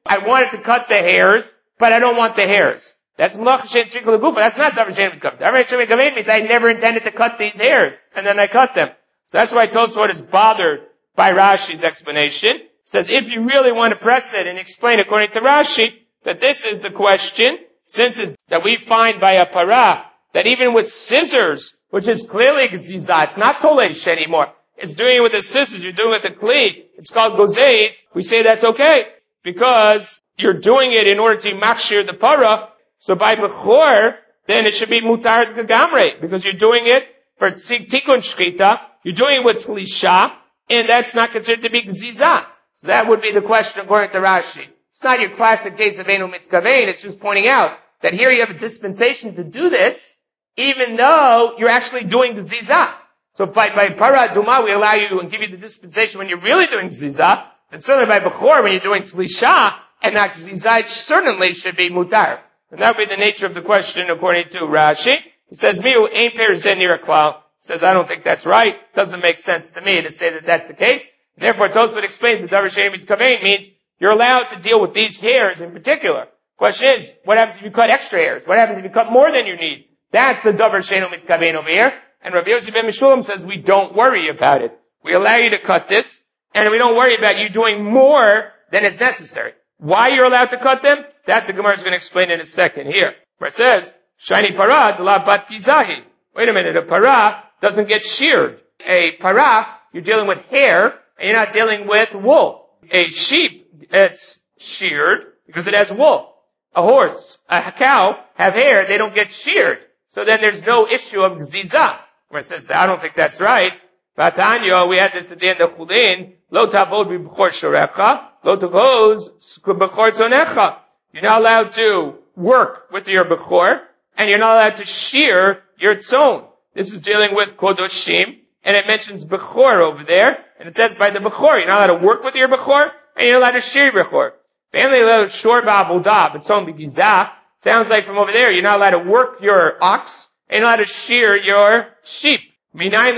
I wanted to cut the hairs, but I don't want the hairs. That's Malacha Shein Tzrika L'Gufa. That's not Davar Shein Mitkaven. Davar Shein Mitkaven means I never intended to cut these hairs, and then I cut them. So that's why Tosfot is bothered by Rashi's explanation. It says if you really want to press it and explain according to Rashi that this is the question, since it, that we find by a para that even with scissors, which is clearly Gziza, it's not Tolesh anymore. It's doing it with the scissors, you're doing it with the Kli. It's called Gozes. We say that's okay because you're doing it in order to machshir the para. So by Bechor, then it should be Mutar Gagamre because you're doing it for Tikkun Shchita. You're doing it with Tlisha, and that's not considered to be Gziza. So that would be the question according to Rashi. It's not your classic case of Einu Mitkavein. It's just pointing out that here you have a dispensation to do this, even though you're actually doing Gziza. So by, by Para Duma, we allow you and give you the dispensation when you're really doing Gziza, and certainly by Bechor, when you're doing Tlisha, and not Gziza, it certainly should be Mutar. And that would be the nature of the question according to Rashi. He says, Miu ein per zenir klal. He says, I don't think that's right. Doesn't make sense to me to say that that's the case. And therefore, Tosfot explains that Davar Shein Mitkaven means you're allowed to deal with these hairs in particular. Question is, what happens if you cut extra hairs? What happens if you cut more than you need? That's the Davar Shein Mitkaven over here. And Rabbi Yossi ben Meshulam says, we don't worry about it. We allow you to cut this, and we don't worry about you doing more than is necessary. Why you're allowed to cut them? That the Gemara is going to explain in a second here. Where it says, Shani para de la bat gizahi. Wait a minute, a para doesn't get sheared. A para, you're dealing with hair, and you're not dealing with wool. A sheep, it's sheared because it has wool. A horse, a cow have hair, they don't get sheared. So then there's no issue of gziza. Where it says that, I don't think that's right. Vatanya, we had this at the end of Chulin, lo tavod b'bchor shorecha, lo tavod b'bchor zonecha. You're not allowed to work with your bechor, and you're not allowed to shear your tzon. This is dealing with kodoshim, and it mentions bechor over there, and it says by the bechor, you're not allowed to work with your bechor, and you're not allowed to shear your bechor. Sounds like from over there, you're not allowed to work your ox, and you're not allowed to shear your sheep. How do you know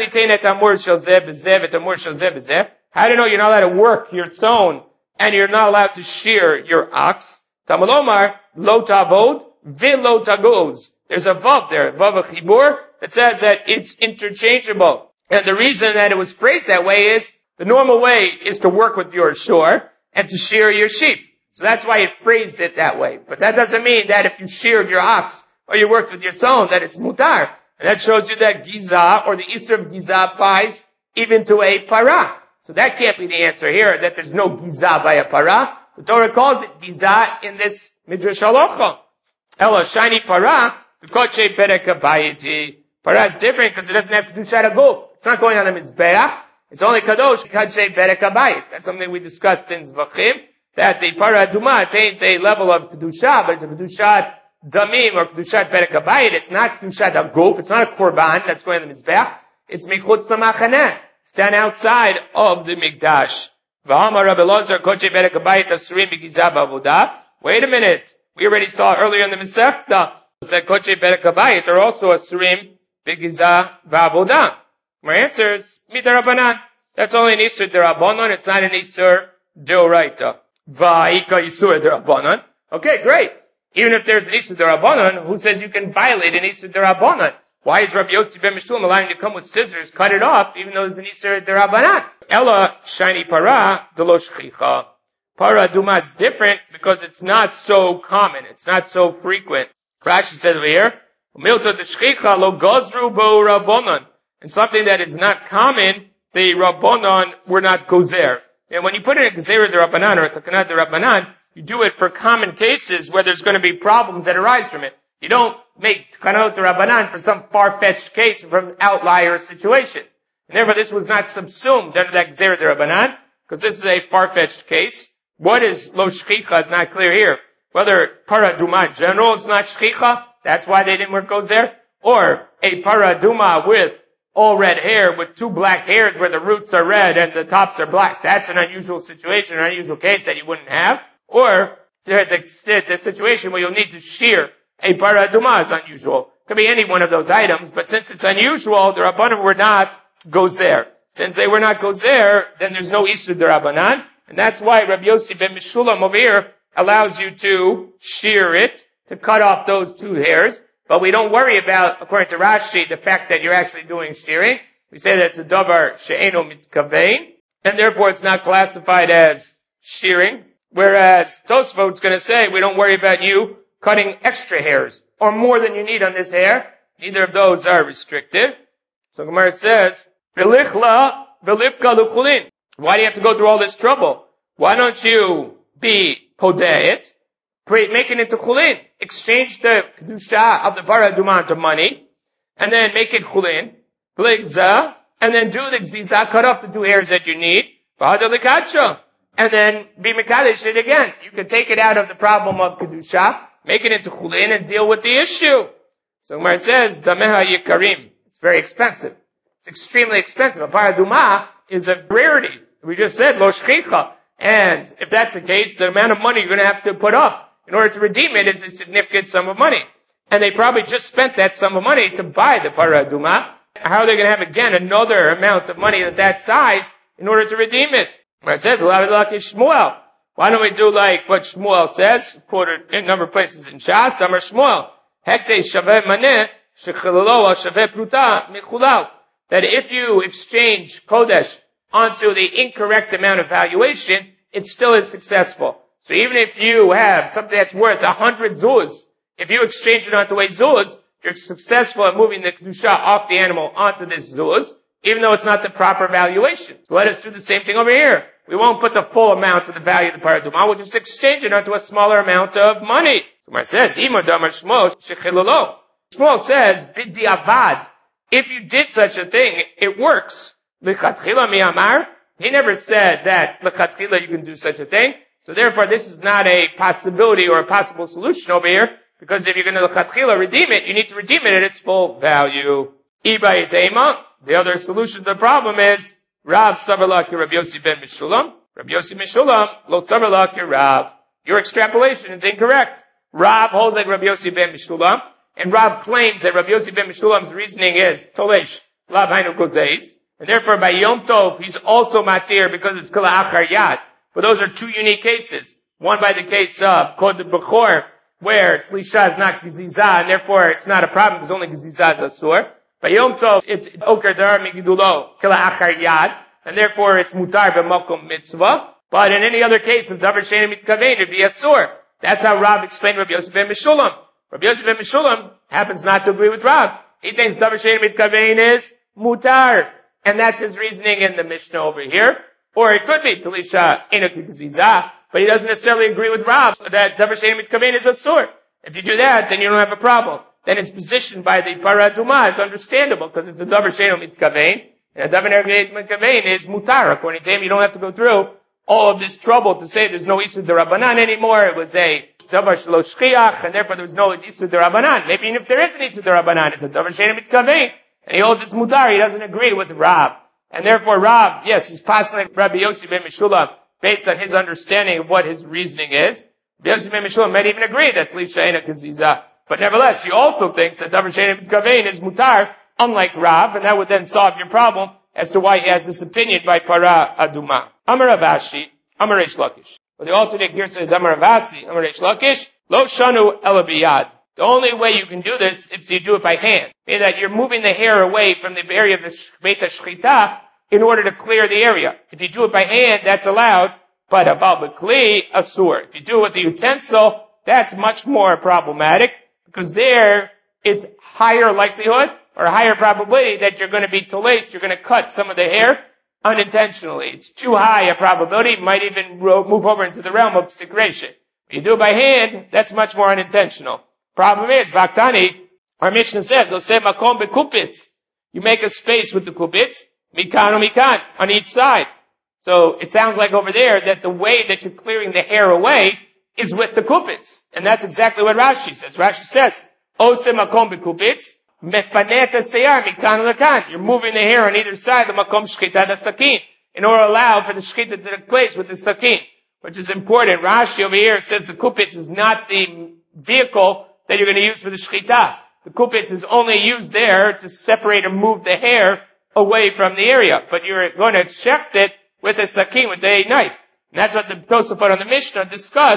you're not allowed to work your tzon, and you're not allowed to shear your ox? Tamalomar, lo tavod, v'lo tagoz. There's a vav there, vav of chibur, that says that it's interchangeable. And the reason that it was phrased that way is, the normal way is to work with your shore, and to shear your sheep. So that's why it phrased it that way. But that doesn't mean that if you sheared your ox, or you worked with your tzon, that it's mutar. And that shows you that giza, or the Isser of giza applies even to a para. So that can't be the answer here, that there's no giza by a para. The Torah calls it giza in this Midrash Halacha. Ela shiny para, the koche perek habayiti. Para is different because it doesn't have kedusha aguf. It's not going on the mizbeach. It's only kadosh koche perek habayit. That's something we discussed in Zvachim, that the para aduma attains a level of kedusha, but it's a kedushat damim or kedushat perek habayit. It's not kedushat aguf. It's not a korban that's going on the mizbeach. It's michutz lamachaneh. It's done outside of the mikdash. Wait a minute. We already saw earlier in the Masechta that Koche Perek Habayit are also Asurim B'Giza V'Avodah. My answer is Midarabanan. That's only an Isur Derabanan. It's not an Isur Deoraita. Va'ika Isur Derabanan. Okay, great. Even if there's an Isur Derabanan, who says you can violate an Isur Derabanan? Why is Rabbi Yossi ben Meshulam allowing you to come with scissors, cut it off, even though there's an Isur Derabanan? Ella shiny para delo shchicha. Para duma is different because it's not so common. It's not so frequent. Rashi says over here, milta de shchicha lo gozru bo rabbonon. And something that is not common, the rabbonon were not gozer. And when you put in a gezerah de rabbanan or a takanat de rabbanan, you do it for common cases where there's going to be problems that arise from it. You don't make takanot de rabbanan for some far-fetched case from outlier situation. And therefore this was not subsumed under that Gezerah de Rabbanan, because this is a far-fetched case. What is lo shchicha is not clear here. Whether para duma in general is not shchicha, that's why they didn't work gozer, or a para duma with all red hair, with two black hairs where the roots are red and the tops are black. That's an unusual situation, an unusual case that you wouldn't have. Or the, the, the situation where you'll need to shear a para duma is unusual. Could be any one of those items, but since it's unusual, the Rabbanim were not gozer. Since they were not gozer, then there's no Isur D'Rabbanan, and that's why Rabbi Yossi ben Meshulam over here allows you to shear it, to cut off those two hairs, but we don't worry about, according to Rashi, the fact that you're actually doing shearing. We say that it's a davar she'eno mitkavein, and therefore it's not classified as shearing. Whereas Tosfot's going to say, we don't worry about you cutting extra hairs, or more than you need on this hair. Neither of those are restrictive. So Gemara says, V'lichla v'lifka l'chulin. Why do you have to go through all this trouble? Why don't you be podeit, make it into chulin, exchange the kedusha of the bara aduma to money, and then make it chulin, v'ligza, and then do the gziza, cut off the two hairs that you need, v'hada l'kacha, and then be mekadesh it again. You can take it out of the problem of kedusha, make it into chulin, and deal with the issue. So Gemara says, dameha yikarim. It's very expensive. It's extremely expensive. A bara aduma is a rarity. We just said, lo shchicha. And if that's the case, the amount of money you're going to have to put up in order to redeem it is a significant sum of money. And they probably just spent that sum of money to buy the para aduma. How are they going to have again another amount of money of that size in order to redeem it? Where it says, Shmuel. Why don't we do like what Shmuel says, quoted in a number of places in Shas, Damar Shmuel, Hekte shaveh maneh, shechilalo al shaveh pruta michulal. That if you exchange kodesh onto the incorrect amount of valuation, it still is successful. So even if you have something that's worth a hundred zuz, if you exchange it onto a zuz, you're successful at moving the kedusha off the animal onto this zuz, even though it's not the proper valuation. So let us do the same thing over here. We won't put the full amount of the value of the para aduma, we'll just exchange it onto a smaller amount of money. So it says, Imar damar Shmuel shechilolo. Shmuel says, b'diavad. If you did such a thing, it works. L'chatchila mi amar. He never said that l'chatchila you can do such a thing. So therefore, this is not a possibility or a possible solution over here, because if you're going to l'chatchila redeem it, you need to redeem it at its full value. Iba yitema. The other solution to the problem is Rav Savarlak Rabbi Yossi ben Mishulam. Rabbi Yossi Mishulam lo Savarlak Rav. Your extrapolation is incorrect. Rav holds like Rabbi Yossi ben Mishulam, and Rav claims that Rabbi Yossi ben Mishulam's reasoning is Tolesh Lav Hainu Kozeis, and therefore by Yom Tov he's also matir because it's Kala Achar Yad. But those are two unique cases. One by the case of Kod Bechor, where Tlisha is not Geziza, and therefore it's not a problem because only Geziza is Asur. By Yom Tov, it's Oker Dar Migidulo, Kila Achar Yad, and therefore it's Mutar B'Mokom Mitzvah. But in any other case, of Davar She'eino Mitkavein, it'd be Asur. That's how Rav explained Rabbi Yossi ben Mishulam. Rabbi Yossi ben Mishulam happens not to agree with Rav. He thinks Davar She'eino Mitkavein is Mutar. And that's his reasoning in the Mishnah over here. Or it could be Talisha Enoki Geziza, but he doesn't necessarily agree with Rav that Davar She'eino Mitkavein is Asur. If you do that, then you don't have a problem. Then his position by the para aduma is understandable because it's a davar she'eino mitkavein, and a davar she'eino mitkavein is mutar. According to him, you don't have to go through all of this trouble to say there's no isur derabanan anymore. It was a davar shelo shchiach, and therefore there was no isur derabanan. Maybe even if there is an isur derabanan, it's a davar she'eino mitkavein, and he holds it's mutar. He doesn't agree with Rav, and therefore Rav, yes, he's passing like Rabbi Yossi ben Mishulam based on his understanding of what his reasoning is. Rabbi Yossi ben Mishulam might even agree that Tlisha Enoki Geziza. But nevertheless, he also thinks that Davar She'eino Mitkavein is mutar, unlike Rav, and that would then solve your problem as to why he has this opinion by para aduma. Amar Rav Ashi, Amar Reish Lakish. But the alternate here says Amar Rav Ashi, Amar Reish Lakish, Lo Shanu Ela Biyad. The only way you can do this is you do it by hand. Meaning that you're moving the hair away from the area of the Beit HaShchita in order to clear the area. If you do it by hand, that's allowed, but Aval B'Kli, Asur. If you do it with the utensil, that's much more problematic. Because there, it's higher likelihood or higher probability that you're going to be tolesh, you're going to cut some of the hair unintentionally. It's too high a probability, it might even move over into the realm of secretion. If you do it by hand, that's much more unintentional. Problem is, Vaktani, our Mishnah says, Oseh makom bekupitz. You make a space with the kupitz, mikan or mikan, on each side. So it sounds like over there that the way that you're clearing the hair away is with the kupitz. And that's exactly what Rashi says. Rashi says, Ose makom bekupitz, mefaneh seyar mikan lekan. You're moving the hair on either side of makom shchita da sakin, in order to allow for the shchita to take place with the sakin, which is important. Rashi over here says the kupitz is not the vehicle that you're going to use for the shchita. The kupitz is only used there to separate and move the hair away from the area. But you're going to shecht it with a sakin, with a knife. And that's what the Tosafot on the Mishnah discussed,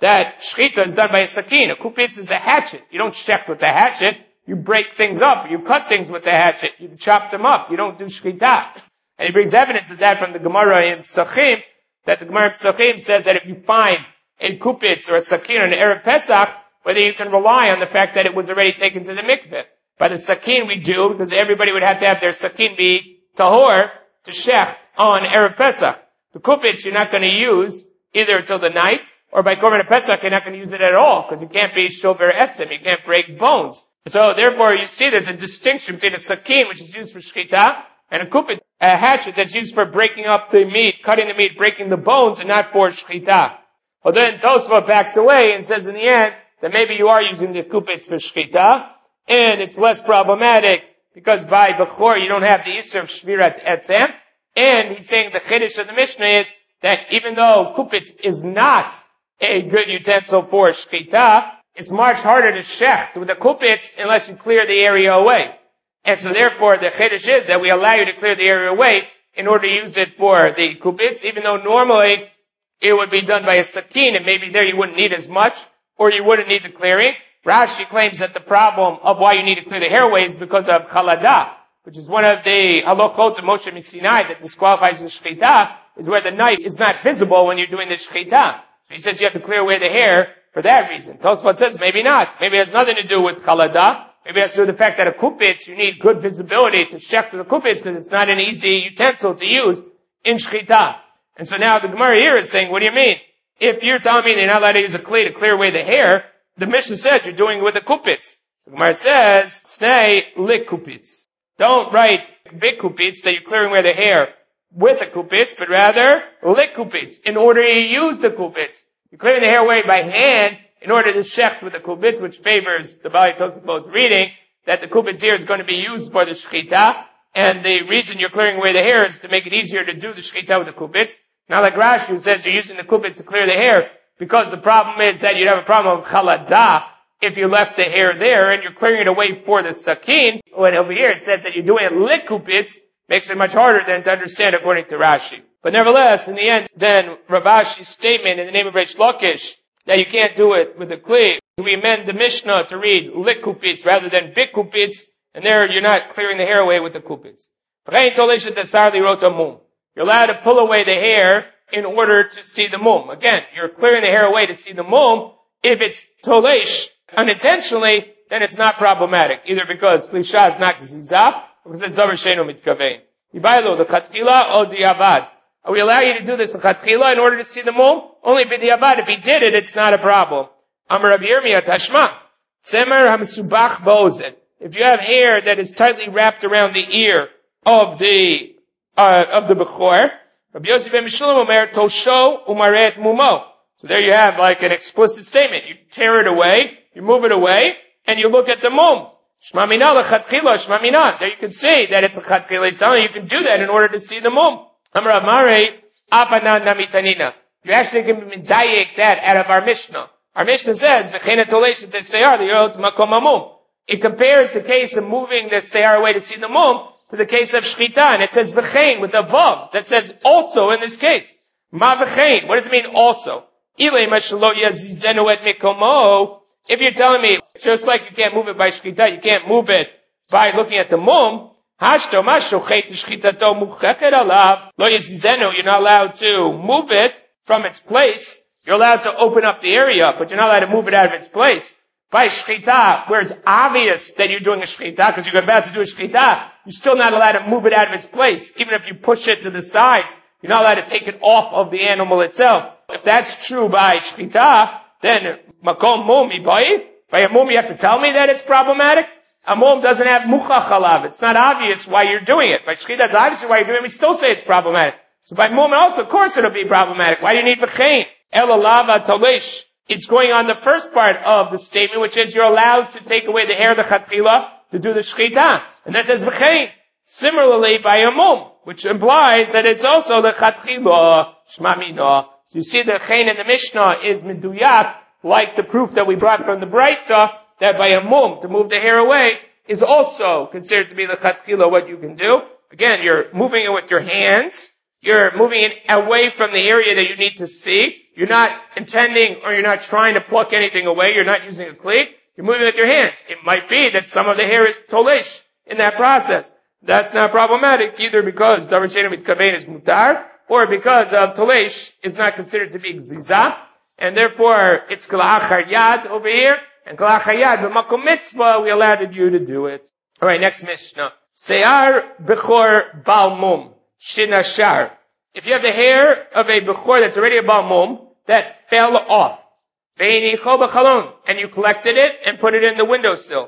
that shchita is done by a sakin. A kupitz is a hatchet. You don't shecht with the hatchet. You break things up. You cut things with the hatchet. You chop them up. You don't do shchita. And he brings evidence of that from the Gemara in Pesachim, that the Gemara in Pesachim says that if you find a kupitz or a sakin on an Erev Pesach, whether you can rely on the fact that it was already taken to the mikveh. By the sakin we do, because everybody would have to have their sakin be tahor to shecht on Erev Pesach. The kupitz you're not going to use either until the night, or by Korban Pesach you're not going to use it at all, because you can't be shover etzem, you can't break bones. So therefore you see there's a distinction between a sakin, which is used for shchita, and a kupitz, a hatchet that's used for breaking up the meat, cutting the meat, breaking the bones, and not for shchita. Well then Tosfot backs away and says in the end that maybe you are using the kupitz for shchita, and it's less problematic, because by Bechor you don't have the Isser of Shvirat Etzem, and he's saying the Chiddush of the Mishnah is that even though kupitz is not a good utensil for shchita, it's much harder to shecht with a kupitz unless you clear the area away. And so therefore the Chiddush is that we allow you to clear the area away in order to use it for the kupitz, even though normally it would be done by a sakin, and maybe there you wouldn't need as much, or you wouldn't need the clearing. Rashi claims that the problem of why you need to clear the hair away is because of chalada, which is one of the halochot of Moshe Sinai that disqualifies the shchita, is where the knife is not visible when you're doing the shchita. So he says you have to clear away the hair for that reason. Tosfot says maybe not. Maybe it has nothing to do with chalada. Maybe it has to do with the fact that a kupitz, you need good visibility to shecht with a kupitz because it's not an easy utensil to use in shchita. And so now the Gemara here is saying, what do you mean? If you're telling me that you're not allowed to use a kli to clear away the hair, the Mishnah says you're doing it with a kupitz. So the Gemara says, snei lik kupitz. Don't write big kupitz that you're clearing away the hair with a kupitz, but rather lik kupitz. In order to use the kupitz, you're clearing the hair away by hand in order to shecht with the kupitz, which favors the Bali Tosafot's reading that the kupitz here is going to be used for the shchita, and the reason you're clearing away the hair is to make it easier to do the shchita with the kupitz. Now like Rashi who says you're using the kupitz to clear the hair, because the problem is that you'd have a problem of chalada if you left the hair there and you're clearing it away for the sakin. When over here it says that you're doing it lik kupitz, makes it much harder than to understand according to Rashi. But nevertheless, in the end, then Rav Ashi's statement in the name of Reish Lakish that you can't do it with the kli, we amend the Mishnah to read lik kupitz rather than big kupitz, and there you're not clearing the hair away with the kupitz. You're allowed to pull away the hair in order to see the mum. Again, you're clearing the hair away to see the mum. If it's tolesh unintentionally, then it's not problematic, either because lisha is not gzizah, or because it's davar sheinu mitkavein. Yibaylo, the chatchila or the avad. We allow you to do this in chatchila in order to see the mum? Only b'diavad. If he did it, it's not a problem. Amar Rabbi Yirmiyah Tashma. Tzemer hamsubach bo'ozen. If you have hair that is tightly wrapped around the ear of the, uh, of the bechor, Rabbi Yosef ben Meshulam Omer, Tosho umaret mumo. So there you have like an explicit statement. You tear it away, you move it away, and you look at the mum. Shma mina lechatchila, shma mina. There you can see that it's a chatchila. He's telling you you can do that in order to see the mum. Amar Amare, apana namitanina. You actually can medayek that out of our Mishnah. Our Mishnah says, v'chena toleshet desayar liyot makom amum. It compares the case of moving the seyar away to see the mum to the case of shchita, and it says v'chein with a vav that says also in this case. Ma v'chein. What does it mean also? Ilay mashalo yazizenu et mikomo. If you're telling me, just like you can't move it by shchita, you can't move it by looking at the mum, hashto masho chet shchitato mucheket alav lo yazizenu. You're not allowed to move it from its place. You're allowed to open up the area, but you're not allowed to move it out of its place. By shchita, where it's obvious that you're doing a shchita, because you're about to do a shchita, you're still not allowed to move it out of its place. Even if you push it to the side, you're not allowed to take it off of the animal itself. If that's true by shchita, then makom mum ibai. By a mum, you have to tell me that it's problematic. A mum doesn't have muchach alav. It's not obvious why you're doing it. By shchita, it's obvious why you're doing it. We still say it's problematic. So by mum also, of course it'll be problematic. Why do you need v'chein? El alava tolish. It's going on the first part of the statement, which is you're allowed to take away the hair of the chatchila to do the shchita. And that says v'chein. Similarly, by a mum, which implies that it's also the chatchila shmamina. So you see the chein in the Mishnah is meduyak, like the proof that we brought from the Breita, that by a mum, to move the hair away, is also considered to be the chatchila, what you can do. Again, you're moving it with your hands. you're moving it away from the area that you need to see. You're not intending or you're not trying to pluck anything away. You're not using a cleat. You're moving with your hands. It might be that some of the hair is tolesh in that process. That's not problematic either because davar she'eino mitkaven is mutar or because of tolesh is not considered to be gziza. And therefore it's kalachar yad over here. And kalachar yad b'makom mitzvah we allowed you to do it. Alright, next Mishnah. Se'ar bechor bal mum. Shinashar. If you have the hair of a bechor that's already a bal mum, that fell off, and you collected it and put it in the windowsill,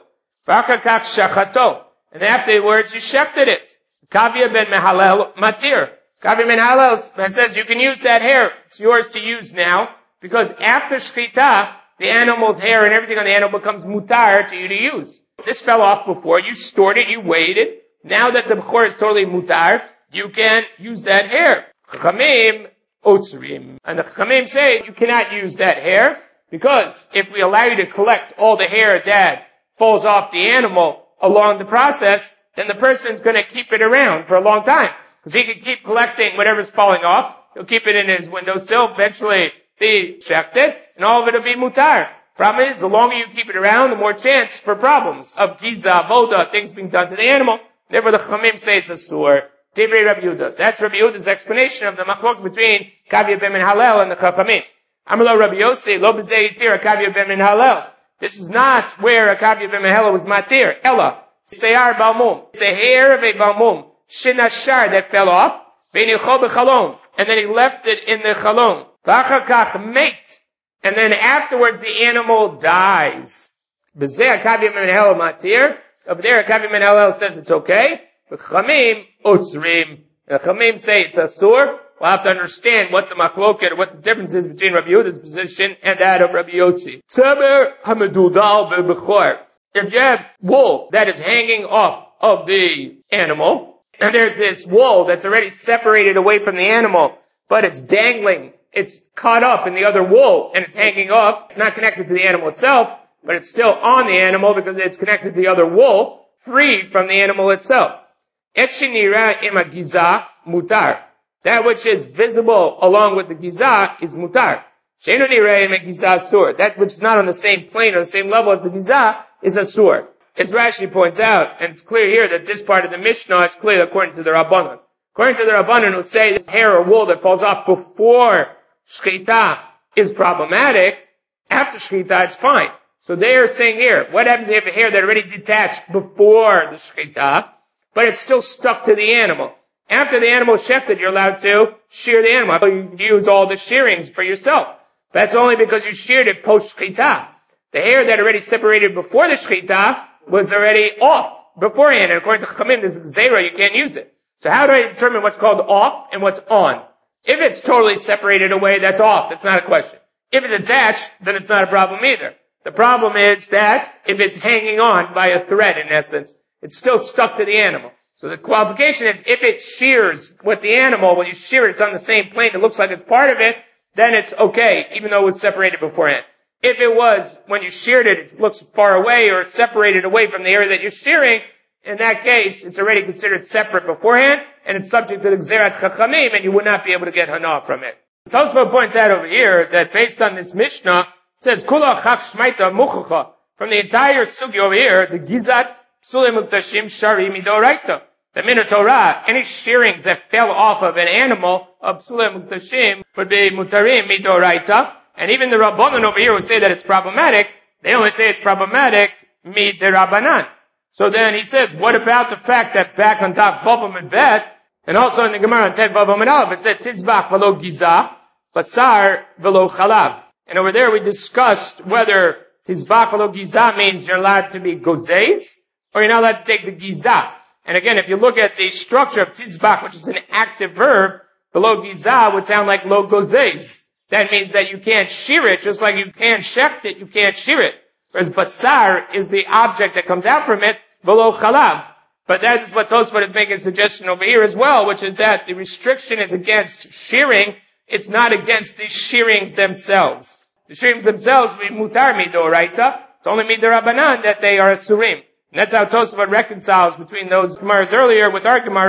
and afterwards you shechted it. Kavya ben mehalel matir. Kavya ben mehalel says you can use that hair. It's yours to use now, because after shchita, the animal's hair and everything on the animal becomes mutar to you to use. This fell off before, you stored it, you weighed it. Now that the bechor is totally mutar, you can use that hair. Chachamim otzrim. And the Chachamim say you cannot use that hair because if we allow you to collect all the hair that falls off the animal along the process, then the person's going to keep it around for a long time. Because he can keep collecting whatever's falling off. He'll keep it in his windowsill. Eventually, they shecht it, and all of it will be mutar. Problem is, the longer you keep it around, the more chance for problems of giza, voda, things being done to the animal. Therefore, the Chachamim say it's a sur. Divrei Rabbi Yehuda. That's Rabbi Yehuda's explanation of the machlok between Kavya ben Halel and the Chachamim. Amar Rabbi Yossi, lo b'zeh yitir a Kavya ben Halel. This is not where a Kavya ben Halel was matir. Ella, seyar balmum. It's the hair of a balmum. Shinashar that fell off. V'nichol b'chalon. And then he left it in the chalon. V'achar kach mate. And then afterwards the animal dies. B'zeh a Kavya ben Halel matir. Over there a Kavya ben Halel says it's okay. The Chachamim otzrim. The Chachamim say it's asur. We'll have to understand what the machloket, what the difference is between Rabbi Yehuda's position and that of Rabbi Yossi. Tzaber hamedudal bebechor. If you have wool that is hanging off of the animal, and there's this wool that's already separated away from the animal, but it's dangling, it's caught up in the other wool, and it's hanging off, it's not connected to the animal itself, but it's still on the animal because it's connected to the other wool, free from the animal itself. Echinira ima giza mutar. That which is visible along with the giza is mutar. Sheinu nira ima giza asur. That which is not on the same plane or the same level as the giza is asur. As Rashi points out, and it's clear here that this part of the Mishnah is clear according to the Rabbanan. According to the Rabbanan who say this hair or wool that falls off before shchita is problematic, after shchita it's fine. So they are saying here, what happens if you have a hair that already detached before the shchita, but it's still stuck to the animal? After the animal is shechted, you're allowed to shear the animal. You can use all the shearings for yourself. That's only because you sheared it post-shchita. The hair that already separated before the shchita was already off beforehand. And according to Chachamim, this is zera, you can't use it. So how do I determine what's called off and what's on? If it's totally separated away, that's off. That's not a question. If it's attached, then it's not a problem either. The problem is that if it's hanging on by a thread, in essence, it's still stuck to the animal. So the qualification is if it shears with the animal, when you shear it, it's on the same plane, it looks like it's part of it, then it's okay, even though it was separated beforehand. If it was, when you sheared it, it looks far away or it's separated away from the area that you're shearing, in that case, it's already considered separate beforehand, and it's subject to the Gzerat Chachamim, and you would not be able to get Hana from it. Tosfot points out over here that based on this Mishnah, it says, Kula Chach Shmaita Muchacha. From the entire sugi over here, the Gizat Psulei Muktashim Shari Midoraita. The Min Torah, any shearings that fell off of an animal of Psulei Muktashim would be Mutarim Midoraita. And even the Rabbanan over here who say that it's problematic, they only say it's problematic Midirabanan. So then he says, what about the fact that back on top Vavam and Bet, and also in the Gemara on Ted Vavam and Aleph, it said Tizbach velo Giza, Batsar velo Chalav. And over there we discussed whether Tizbach velo Giza means you're allowed to be Gozes, or you're not allowed to take the Giza. And again, if you look at the structure of Tizbach, which is an active verb, velo Giza would sound like lo Gozes. That means that you can't shear it, just like you can't shecht it, you can't shear it. Whereas Batsar is the object that comes out from it, velo Chalav. But that is what Tosfot is making a suggestion over here as well, which is that the restriction is against shearing, it's not against the shearings themselves. The shearings themselves will be mutar midoraita. It's only midirabanan that they are asurim. And that's how Tosfot reconciles between those Gemaras earlier with our Gemara,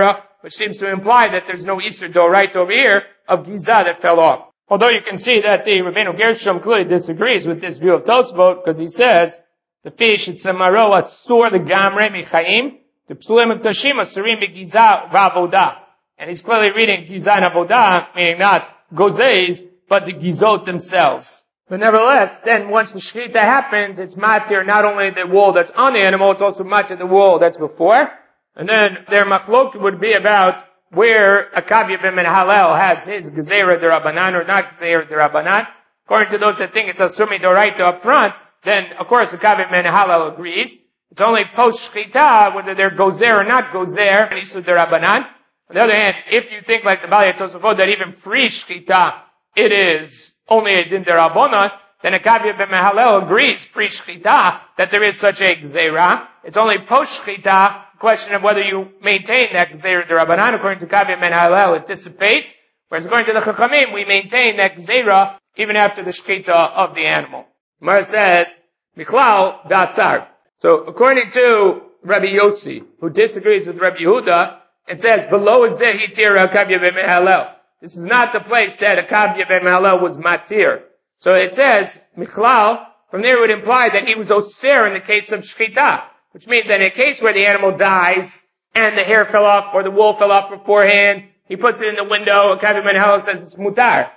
which seems to imply that there's no Isur Doraita over here of Giza that fell off. Although you can see that the Rabbeinu Gershom clearly disagrees with this view of Tosfot, because he says, the fish, it's a maro asur the gamre michaim, the psulim k'tashim asurim b'giza v'avodah. And he's clearly reading Giza and Avodah, meaning not Gozes, but the Gizot themselves. But nevertheless, then once the Shechita happens, it's matir not only the wool that's on the animal, it's also matir the wool that's before. And then their machlok would be about where a Kabya ben Halel has his Gezerah derabanan or not Gezerah derabanan. According to those that think it's Asumi Doraita up front, then of course the Kabya ben Halel agrees. It's only post Shechita, whether they're Gozer or not Gozer, and Isu derabanan. On the other hand, if you think like the Bali Tosafot that even pre-Shechita it is only a din derabbanan, then a Kabya ben Halel agrees pre-Shechita that there is such a Gezerah. It's only post-Shechita question of whether you maintain that Gezerah derabbanan. According to Kabya ben Halel, it dissipates. Whereas according to the Chachamim, we maintain that Gezerah even after the Shechita of the animal. Gemara says, Michlal Dasar. So according to Rabbi Yossi, who disagrees with Rabbi Yehuda, it says, below Zehi Tira Kabya ben Halel. This is not the place that a Kabya ben Halel was matir. So it says, Michlal, from there it would imply that he was Oser in the case of Shechita. Which means that in a case where the animal dies, and the hair fell off, or the wool fell off beforehand, he puts it in the window, a Kabya ben Halel says it's mutar.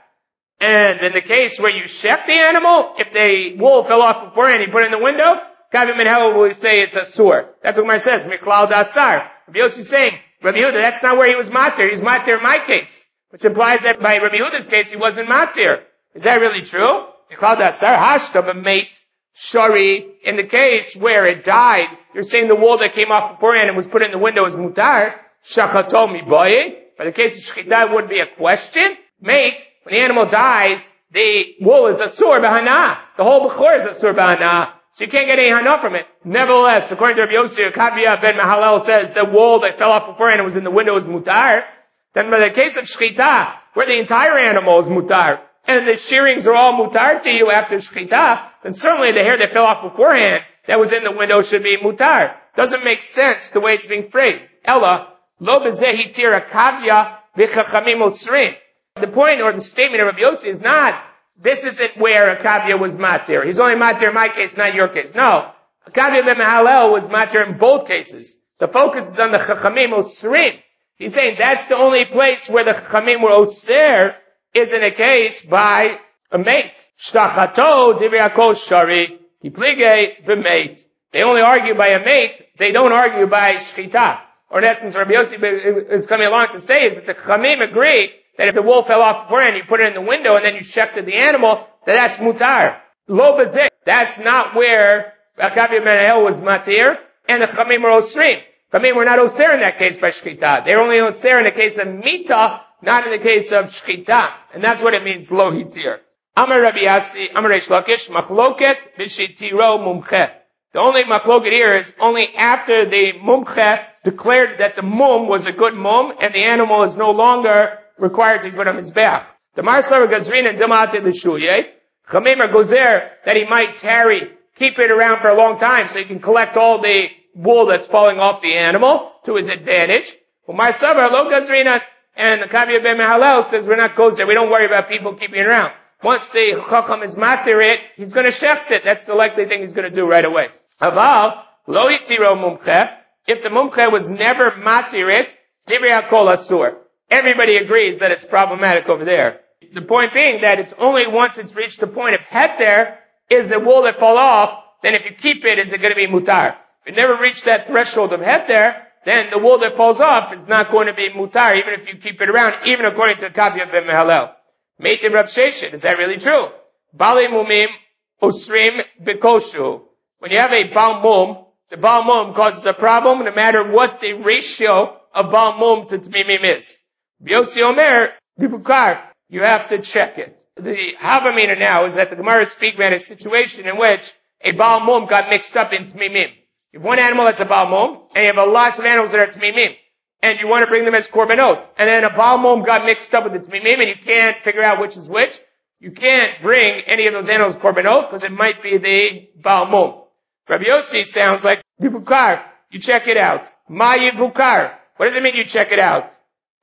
And in the case where you shech the animal, if the wool fell off beforehand, you put it in the window, Kabya ben Halel will say it's a sur. That's what Gemara says, Michlal Dasar. Rabbi Yossi is saying, Rabbi Yehuda, that's not where he was matir. He was matir in my case. Which implies that by Rabbi Yehuda's case, he wasn't matir. Is that really true? Michlal Dasar hashta b'meit shari. In the case where it died, you're saying the wool that came off beforehand and was put in the window is mutar. Shachato miboye. By the case of shechita, it wouldn't be a question. Mate, when the animal dies, the wool is asur b'hana. The whole bechor is asur b'hana. So you can't get any hana from it. Nevertheless, according to Rabbi Yossi, Kabya ben Halel says the wool that fell off beforehand and was in the window is mutar. Then by the case of shechita, where the entire animal is mutar, and the shearings are all mutar to you after shechita, then certainly the hair that fell off beforehand that was in the window should be mutar. Doesn't make sense the way it's being phrased. Ella, lo bezehi tira kavya v'chachamim osrim. The point or the statement of Rabbi Yossi is not, this isn't where a kavya was matir. He's only matir in my case, not your case. No. A Kabya ben Halel was matir in both cases. The focus is on the chachamim osrim. He's saying that's the only place where the chachamim were oser is in a case by a mate. Shtachato divriyakol shari hiplige b'mate. They only argue by a mate. They don't argue by shchita. Or in essence, Rabbi Yossi is coming along to say is that the chachamim agree that if the wool fell off beforehand, you put it in the window and then you shechted the animal, that that's mutar. Lo bezik. That's not where Kabya ben Halel was matir, and the chachamim were osrim. Chachamim were not oser in that case by shchita. They're only oser in the case of mita, not in the case of shchita. And that's what it means, lo hitir. Amar Rabbi Yassi, Amar Reish Lakish, machloket b'shitiro mumche. The only machloket here is only after the mumche declared that the mum was a good mum, and the animal is no longer required to be put on his back. The Marsar Gazrin and Damate L'Shuye, Chamim Gozer, that he might tarry, keep it around for a long time so he can collect all the wool that's falling off the animal to his advantage. Umar Savar Lo Gazrina, and the Kabya ben Halel says we're not Gozer, we don't worry about people keeping it around. Once the Chacham is matir it, he's going to shecht it. That's the likely thing he's going to do right away. Aval, Lo Yitiro Mumche, if the Mumche was never matir it, Divrei Kol Asur. Everybody agrees that it's problematic over there. The point being that it's only once it's reached the point of heter is the wool that fall off, then if you keep it, is it going to be mutar? If it never reached that threshold of heter, then the wool that falls off is not going to be mutar, even if you keep it around, even according to Kabya ben Halel. Meitiv Rav Sheshet, is that really true? Bali mumim usrim bekoshu. When you have a bal mum, the bal mum causes a problem no matter what the ratio of bal mum to tmimim is. Yossi Omer, Bibukar, you have to check it. The Havamina now is that the Gemara speak about a situation in which a Baal Mum got mixed up in Tmimim. You have one animal that's a Baal Mum, and you have a lots of animals that are Tmimim. And you want to bring them as Korbanot. And then a Baal Mum got mixed up with the Tmimim, and you can't figure out which is which. You can't bring any of those animals Korbanot, because it might be the Baal Mum. Rabbi Yossi sounds like Bibukar, you check it out. Ma Yivukar. What does it mean you check it out?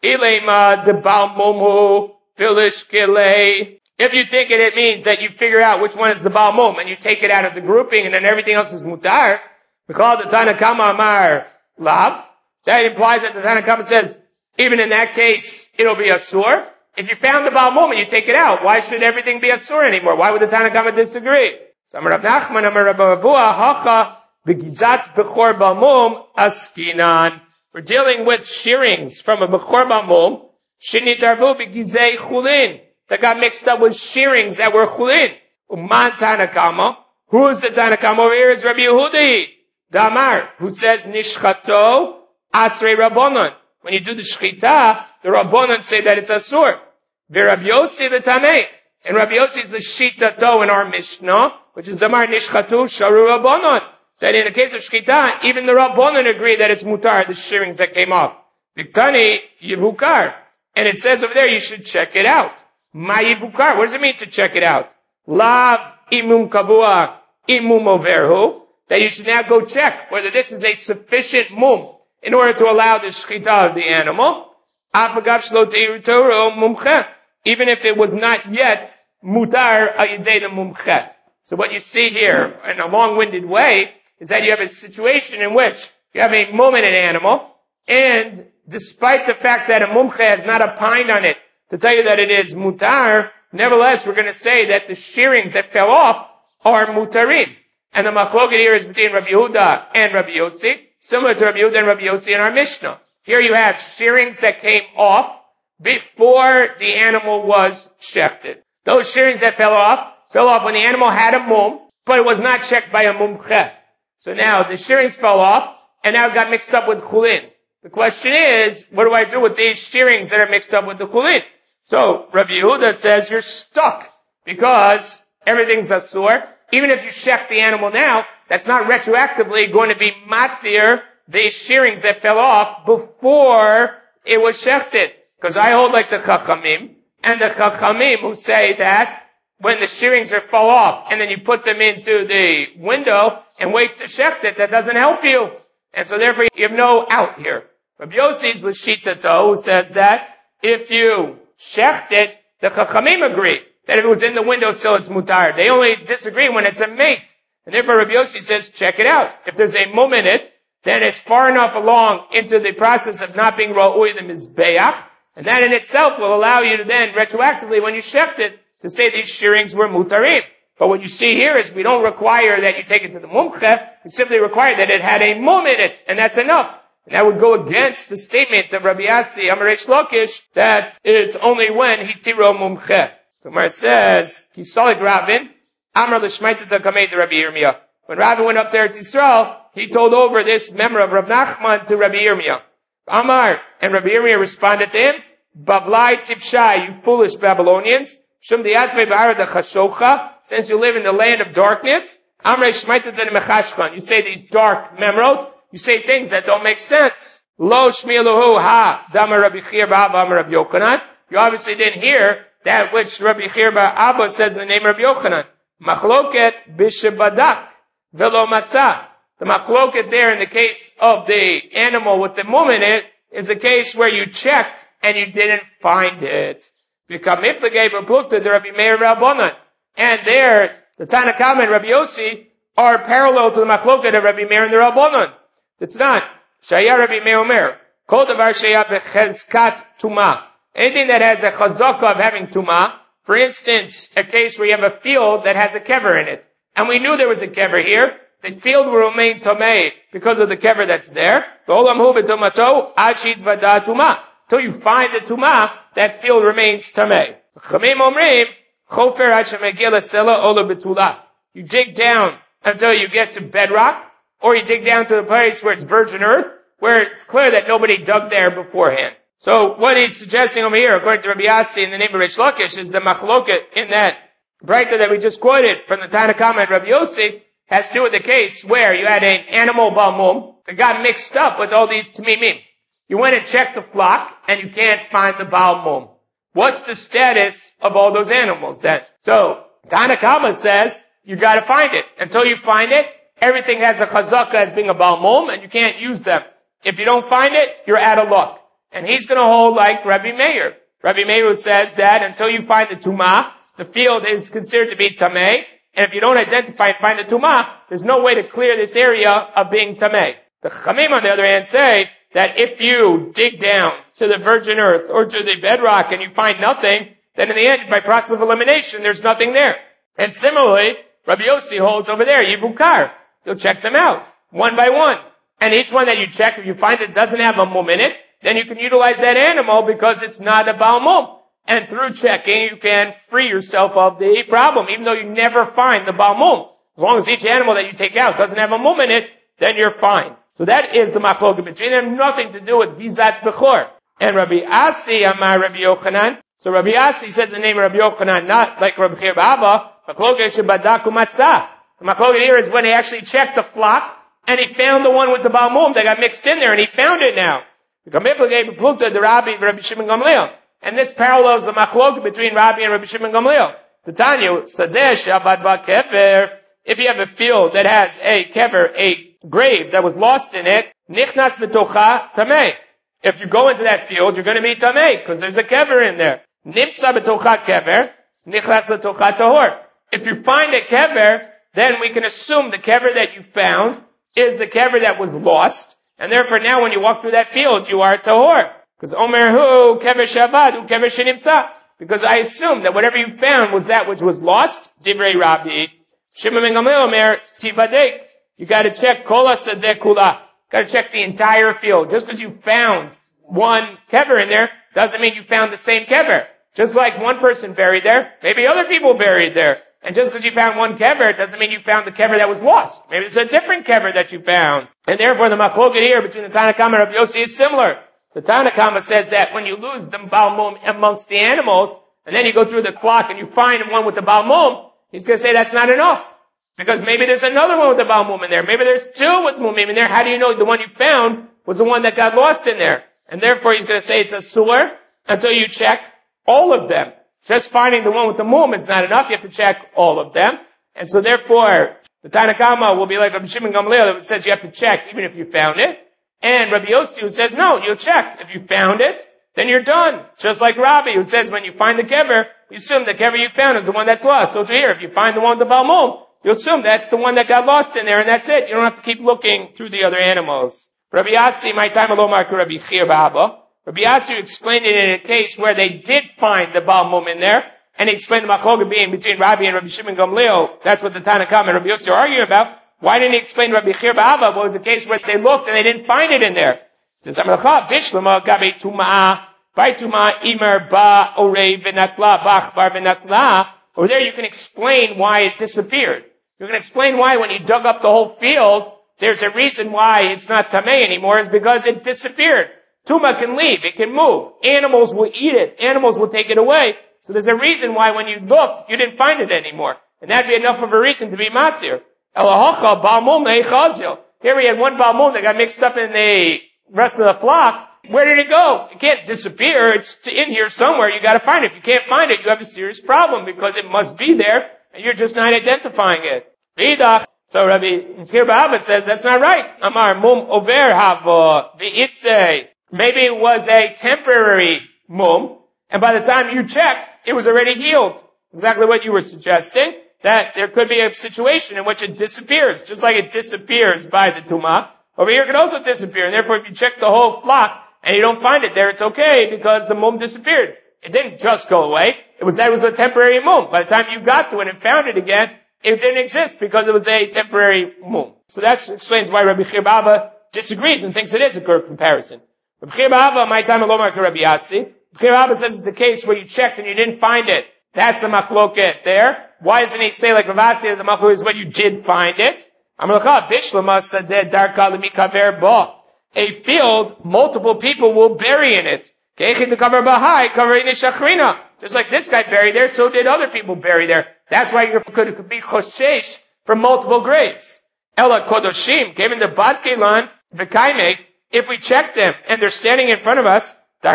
Ilema de balmumu filishkele. If you think it, it means that you figure out which one is the balmum and you take it out of the grouping and then everything else is mutar. We call it the Tanakama Amar Lav. That implies that the Tanakama says, even in that case, it'll be asur. If you found the balmum and you take it out, why should everything be asur anymore? Why would the Tanakama disagree? So Amar Rav Nachman, Amar Rabbi Avua, Hacha, Begizat Bechor Balmum, Askinan. We're dealing with shearings from a Bechor Balmum, Shinitarvu Begizei Chulin, that got mixed up with shearings that were Chulin. Uman Tanakama. Who is the Tanakama over here? Is Rabbi Yehudi Damar, who says, Nishchato Asrei Rabbanon. When you do the Shchita, the Rabbanon say that it's Asur. Rabbi Yossi the Tamei. And Rabbi Yossi is the Shitato in our Mishnah, which is Damar Nishchatu Sharu Rabbanon. That in the case of Shchita, even the Rabbanon agree that it's mutar, the shearings that came off. Viktani Yivukar. And it says over there, you should check it out. Ma Yivukar. What does it mean to check it out? Lav imum kavua imum overhu. That you should now go check whether this is a sufficient mum in order to allow the shchita of the animal. Even if it was not yet mutar ayidei mumche. So what you see here, in a long-winded way, is that you have a situation in which you have a mum in an animal, and despite the fact that a mumche has not opined on it to tell you that it is mutar, nevertheless we're going to say that the shearings that fell off are mutarim. And the machloket here is between Rabbi Yehuda and Rabbi Yossi, similar to Rabbi Yehuda and Rabbi Yossi in our Mishnah. Here you have shearings that came off before the animal was shechted. Those shearings that fell off, fell off when the animal had a mum, but it was not checked by a mumche. So now the shearings fell off, and now it got mixed up with chulin. The question is, what do I do with these shearings that are mixed up with the chulin? So Rabbi Yehuda says you're stuck, because everything's asur. Even if you shech the animal now, that's not retroactively going to be matir the shearings that fell off before it was shechted. Because I hold like the chachamim, and the chachamim who say that when the shearings are fall off, and then you put them into the window and wait to shecht it, that doesn't help you. And so therefore you have no out here. Rabbi Yossi's l'shitato, who says that if you shecht it, the chachamim agree that if it was in the window still it's mutar. They only disagree when it's a mate. And therefore Rabbi Yossi says, check it out. If there's a mum in it, then it's far enough along into the process of not being ra'ui the mizbeach, and that in itself will allow you to then retroactively, when you shecht it, to say these shearings were mutarim. But what you see here is we don't require that you take it to the mumche, we simply require that it had a mum in it, and that's enough. And that would go against the statement of Rabbi Yassi Amar Reish Lakish that it's only when hitiro mumche. So Mar says, Kisalik Ravin, Amar l'shmaita takamei to Rabbi Yirmiyah. When Ravin went up there to Yisrael, he told over this member of Rav Nachman to Rabbi Yirmiyah. Amar, and Rabbi Yirmiyah responded to him, Bavlai tipshai, you foolish Babylonians, Shum diatme ba'ara da chashocha, since you live in the land of darkness, Amrei shmaita to mechashchan, you say these dark memrot, you say things that don't make sense. Lo shmi'eluhu ha, dama Rabbi Chir ba'abba amar Rabbi Yochanan, you obviously didn't hear that which Rabbi Chir ba'abba says in the name of Rabbi Yochanan. Machloket b'shebadak velo matzah. The machloket there in the case of the animal with the mum in it is a case where you checked and you didn't find it. Because miflegei b'plukta the Rabbi Meir Rabbanan. And there, the Tanakama and Rabbi Yossi are parallel to the machloket of Rabbi Meir and the Rabbanan. It's not. Shaya Rabbi Meir Omer. Kol davar shaya b'chezkat tumah. Anything that has a chazaka of having tumah, for instance, a case where you have a field that has a kever in it, and we knew there was a kever here, the field will remain tomei because of the kever that's there. Till you find the tumah, that field remains tomei. You dig down until you get to bedrock, or you dig down to the place where it's virgin earth, where it's clear that nobody dug there beforehand. So what he's suggesting over here, according to Rabbi Yassi in the name of Reish Lakish, is the machloket in that braita that we just quoted from the Tanakama and Rabbi Yossi has to do with the case where you had an animal balmum that got mixed up with all these tamimim. You went and checked the flock and you can't find the balmum. What's the status of all those animals then? So Tanakama says you got to find it. Until you find it, everything has a chazaka as being a balmum and you can't use them. If you don't find it, you're out of luck. And he's going to hold like Rabbi Meir. Rabbi Meir says that until you find the tumah, the field is considered to be tameh. And if you don't identify and find the tumah, there's no way to clear this area of being tameh. The Chachamim, on the other hand, say that if you dig down to the virgin earth or to the bedrock and you find nothing, then in the end, by process of elimination, there's nothing there. And similarly, Rabbi Yossi holds over there, Yivukar. You'll check them out, one by one. And each one that you check, if you find it doesn't have a mum in it, then you can utilize that animal because it's not a Baal Mum. And through checking, you can free yourself of the problem, even though you never find the Baal Mum. As long as each animal that you take out doesn't have a mum in it, then you're fine. So that is the machloket between them, nothing to do with Gizat Bechor. And Rabbi Asi Amar Rabbi Yochanan. So Rabbi Asi says the name of Rabbi Yochanan, not like Rabbi Chir Ba'aba, machloket shebadaku matzah. The machloket here is when he actually checked the flock, and he found the one with the Baal Mum that got mixed in there, and he found it now. And this parallels the machloket between Rabbi and Rabbi Shimon Gamliel. The Tanya, Sadesh Abad Ba Kever, if you have a field that has a kever, a grave that was lost in it, Nichnas B'tocha Tameh. If you go into that field, you're going to be Tameh, because there's a kever in there. Nimtza B'tocha Kever, Nichnas B'tocha Tahor. If you find a kever, then we can assume the kever that you found is the kever that was lost, and therefore now when you walk through that field, you are Tahor. Because Omer Hu Kever Shavad Hu Kever Shenimtza. Because I assume that whatever you found was that which was lost. Divrei Rabbi. Shimon ben Gamliel Omer Tivadek. You gotta check Kol HaSadeh Kula. Gotta check the entire field. Just because you found one kever in there, doesn't mean you found the same kever. Just like one person buried there, maybe other people buried there. And just because you found one kever, doesn't mean you found the kever that was lost. Maybe it's a different kever that you found. And therefore the machloket here between the Tanna Kama and Rabbi Yossi is similar. The Tanna Kama says that when you lose the Baal Mum amongst the animals, and then you go through the flock and you find one with the Baal Mum, he's going to say that's not enough. Because maybe there's another one with the Baal Mum in there. Maybe there's two with Mumim in there. How do you know the one you found was the one that got lost in there? And therefore he's going to say it's a sewer until you check all of them. Just finding the one with the Mum is not enough. You have to check all of them. And so therefore, the Tanna Kama will be like Rabbi Shimon Gamliel, that says you have to check even if you found it. And Rabbi Yossi, who says no, you'll check. If you found it, then you're done. Just like Rabbi, who says when you find the kever, you assume the kever you found is the one that's lost. So to here, if you find the one with the Baal Mum, you assume that's the one that got lost in there, and that's it. You don't have to keep looking through the other animals. Rabbi Yatsi, my time alone, Mark Rabbi Chir Ba'aba. Rabbi Yatsi explained it in a case where they did find the Baal Mum in there, and he explained the machloket being between Rabbi and Rabbi Shimon Gamliel. That's what the Tanna Kama and Rabbi Yossi are arguing about. Why didn't he explain Rabbi Chir Ba'aba? What was the case where they looked and they didn't find it in there? Says, Amalacha, Bishlama, Gabi Tuma'ah, By Tuma'ah, Imer, Ba, Orei, V'natla, Bach, Bar, V'natla. Over there you can explain why it disappeared. You can explain why when you dug up the whole field, there's a reason why it's not Tameh anymore, is because it disappeared. Tuma can leave, it can move. Animals will eat it, animals will take it away. So there's a reason why when you looked, you didn't find it anymore. And that'd be enough of a reason to be matir. Elahocha, Baal Mum, Neichazil. Here we had one Baal Mum that got mixed up in the rest of the flock. Where did it go? It can't disappear. It's in here somewhere. You gotta find it. If you can't find it, you have a serious problem because it must be there and you're just not identifying it. Vidach. So Rabbi Chir Ba'aba says that's not right. Amar mum over hava v'itze. Maybe it was a temporary mum, and by the time you checked, it was already healed. Exactly what you were suggesting. That there could be a situation in which it disappears, just like it disappears by the tumah. Over here it could also disappear, and therefore if you check the whole flock and you don't find it there, it's okay because the mum disappeared. It didn't just go away. It was that it was a temporary mum. By the time you got to it and found it again, it didn't exist because it was a temporary mum. So that explains why Rabbi Chir Ba'aba disagrees and thinks it is a good comparison. Rabbi Chir Ba'aba, my time alone, like Rabbi Yatsi. Rabbi Chir Ba'aba says it's the case where you checked and you didn't find it. That's the machloket there. Why doesn't he say like Rav Asi that the machloket is when you did find it? A field, multiple people will bury in it. Just like this guy buried there, so did other people bury there. That's why you could be choshesh from multiple graves. Ela kodoshim, came into Bat Kelan, v'kaime, if we check them and they're standing in front of us,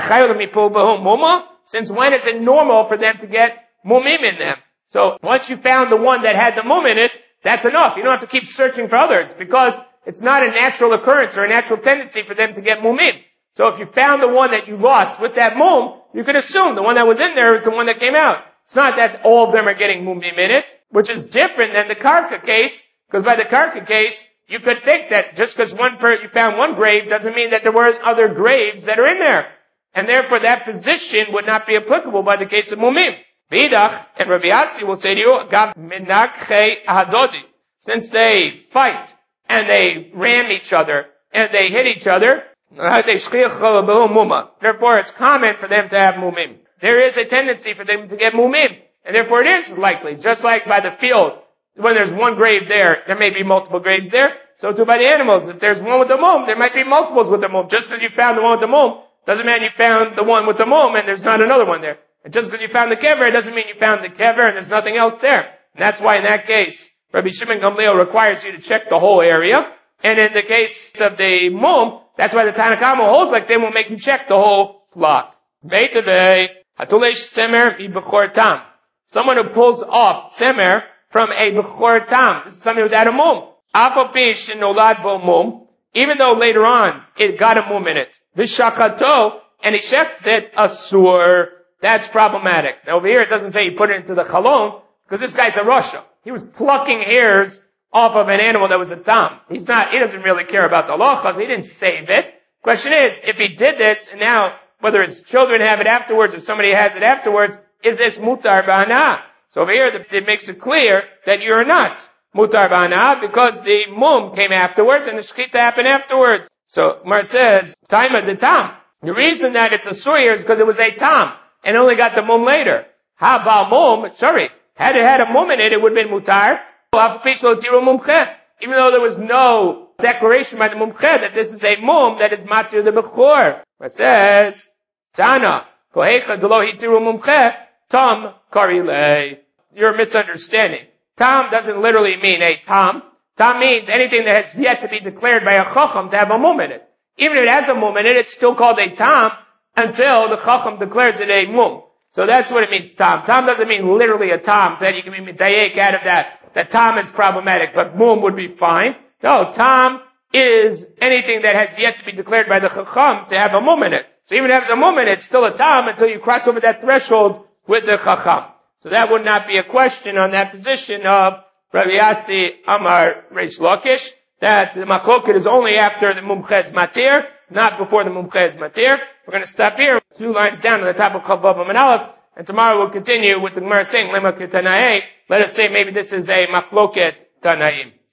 since when is it normal for them to get mumim in them? So once you found the one that had the mum in it, that's enough. You don't have to keep searching for others because it's not a natural occurrence or a natural tendency for them to get mumim. So if you found the one that you lost with that mum, you could assume the one that was in there is the one that came out. It's not that all of them are getting mumim in it, which is different than the karka case, because by the karka case, you could think that just because one per, you found one grave doesn't mean that there were other graves that are in there. And therefore that position would not be applicable by the case of mumim. Bidach, and Rabbi Yassi will say to you, Gav minakhe ahadodi. Since they fight, and they ram each other, and they hit each other, therefore it's common for them to have mumim. There is a tendency for them to get mumim, and therefore it is likely, just like by the field, when there's one grave there, there may be multiple graves there, so too by the animals. If there's one with the mum, there might be multiples with the mum. Just because you found the one with the mum, doesn't mean you found the one with the mum and there's not another one there. And just because you found the kever, it doesn't mean you found the kever and there's nothing else there. And that's why in that case, Rabbi Shimon Gamliel requires you to check the whole area. And in the case of the mum, that's why the Tanna Kamma holds like they will make you check the whole flock. Someone who pulls off tzemer from a bechor tam. This is somebody who's had a mum. Even though later on it got a mum in it. Vishachato, and he shechts it asur. That's problematic. Now over here it doesn't say he put it into the chalon, because this guy's a rasha. He was plucking hairs off of an animal that was a tam. He's not, he doesn't really care about the halachas. He didn't save it. Question is, if he did this, and now, whether his children have it afterwards or somebody has it afterwards, is this mutar b'ana? So over here it makes it clear that you're not mutar b'ana because the mum came afterwards and the shechita happened afterwards. So Mar says, time of the tam. The reason that it's a surya is because it was a tam and only got the mum later. How about mum? Sorry. Had it had a mum in it, it would have been mutar. Even though there was no declaration by the mumche that this is a mum that is matir the bechor. It says, Tana, kohecha delo hitiru mumche, tam karile. You're misunderstanding. Tam doesn't literally mean a tam. Tam means anything that has yet to be declared by a chacham to have a mum in it. Even if it has a mum in it, it's still called a tam until the chacham declares it a mum. So that's what it means, tam. Tam doesn't mean literally a tam, that you can be mitayek out of that. That tam is problematic, but mum would be fine. No, tam is anything that has yet to be declared by the chacham to have a mum in it. So even if it has a mum in it, it's still a tam until you cross over that threshold with the chacham. So that would not be a question on that position of Rabbi Yatsi Amar Reish Lakish, that the machloket is only after the mumches matir, not before the mumches matir. We're going to stop here, two lines down on the top of Chav Vav Amud Aleph, and tomorrow we'll continue with the Gemara saying Lema Ketanae. Let us say maybe this is a machloket Tanaim.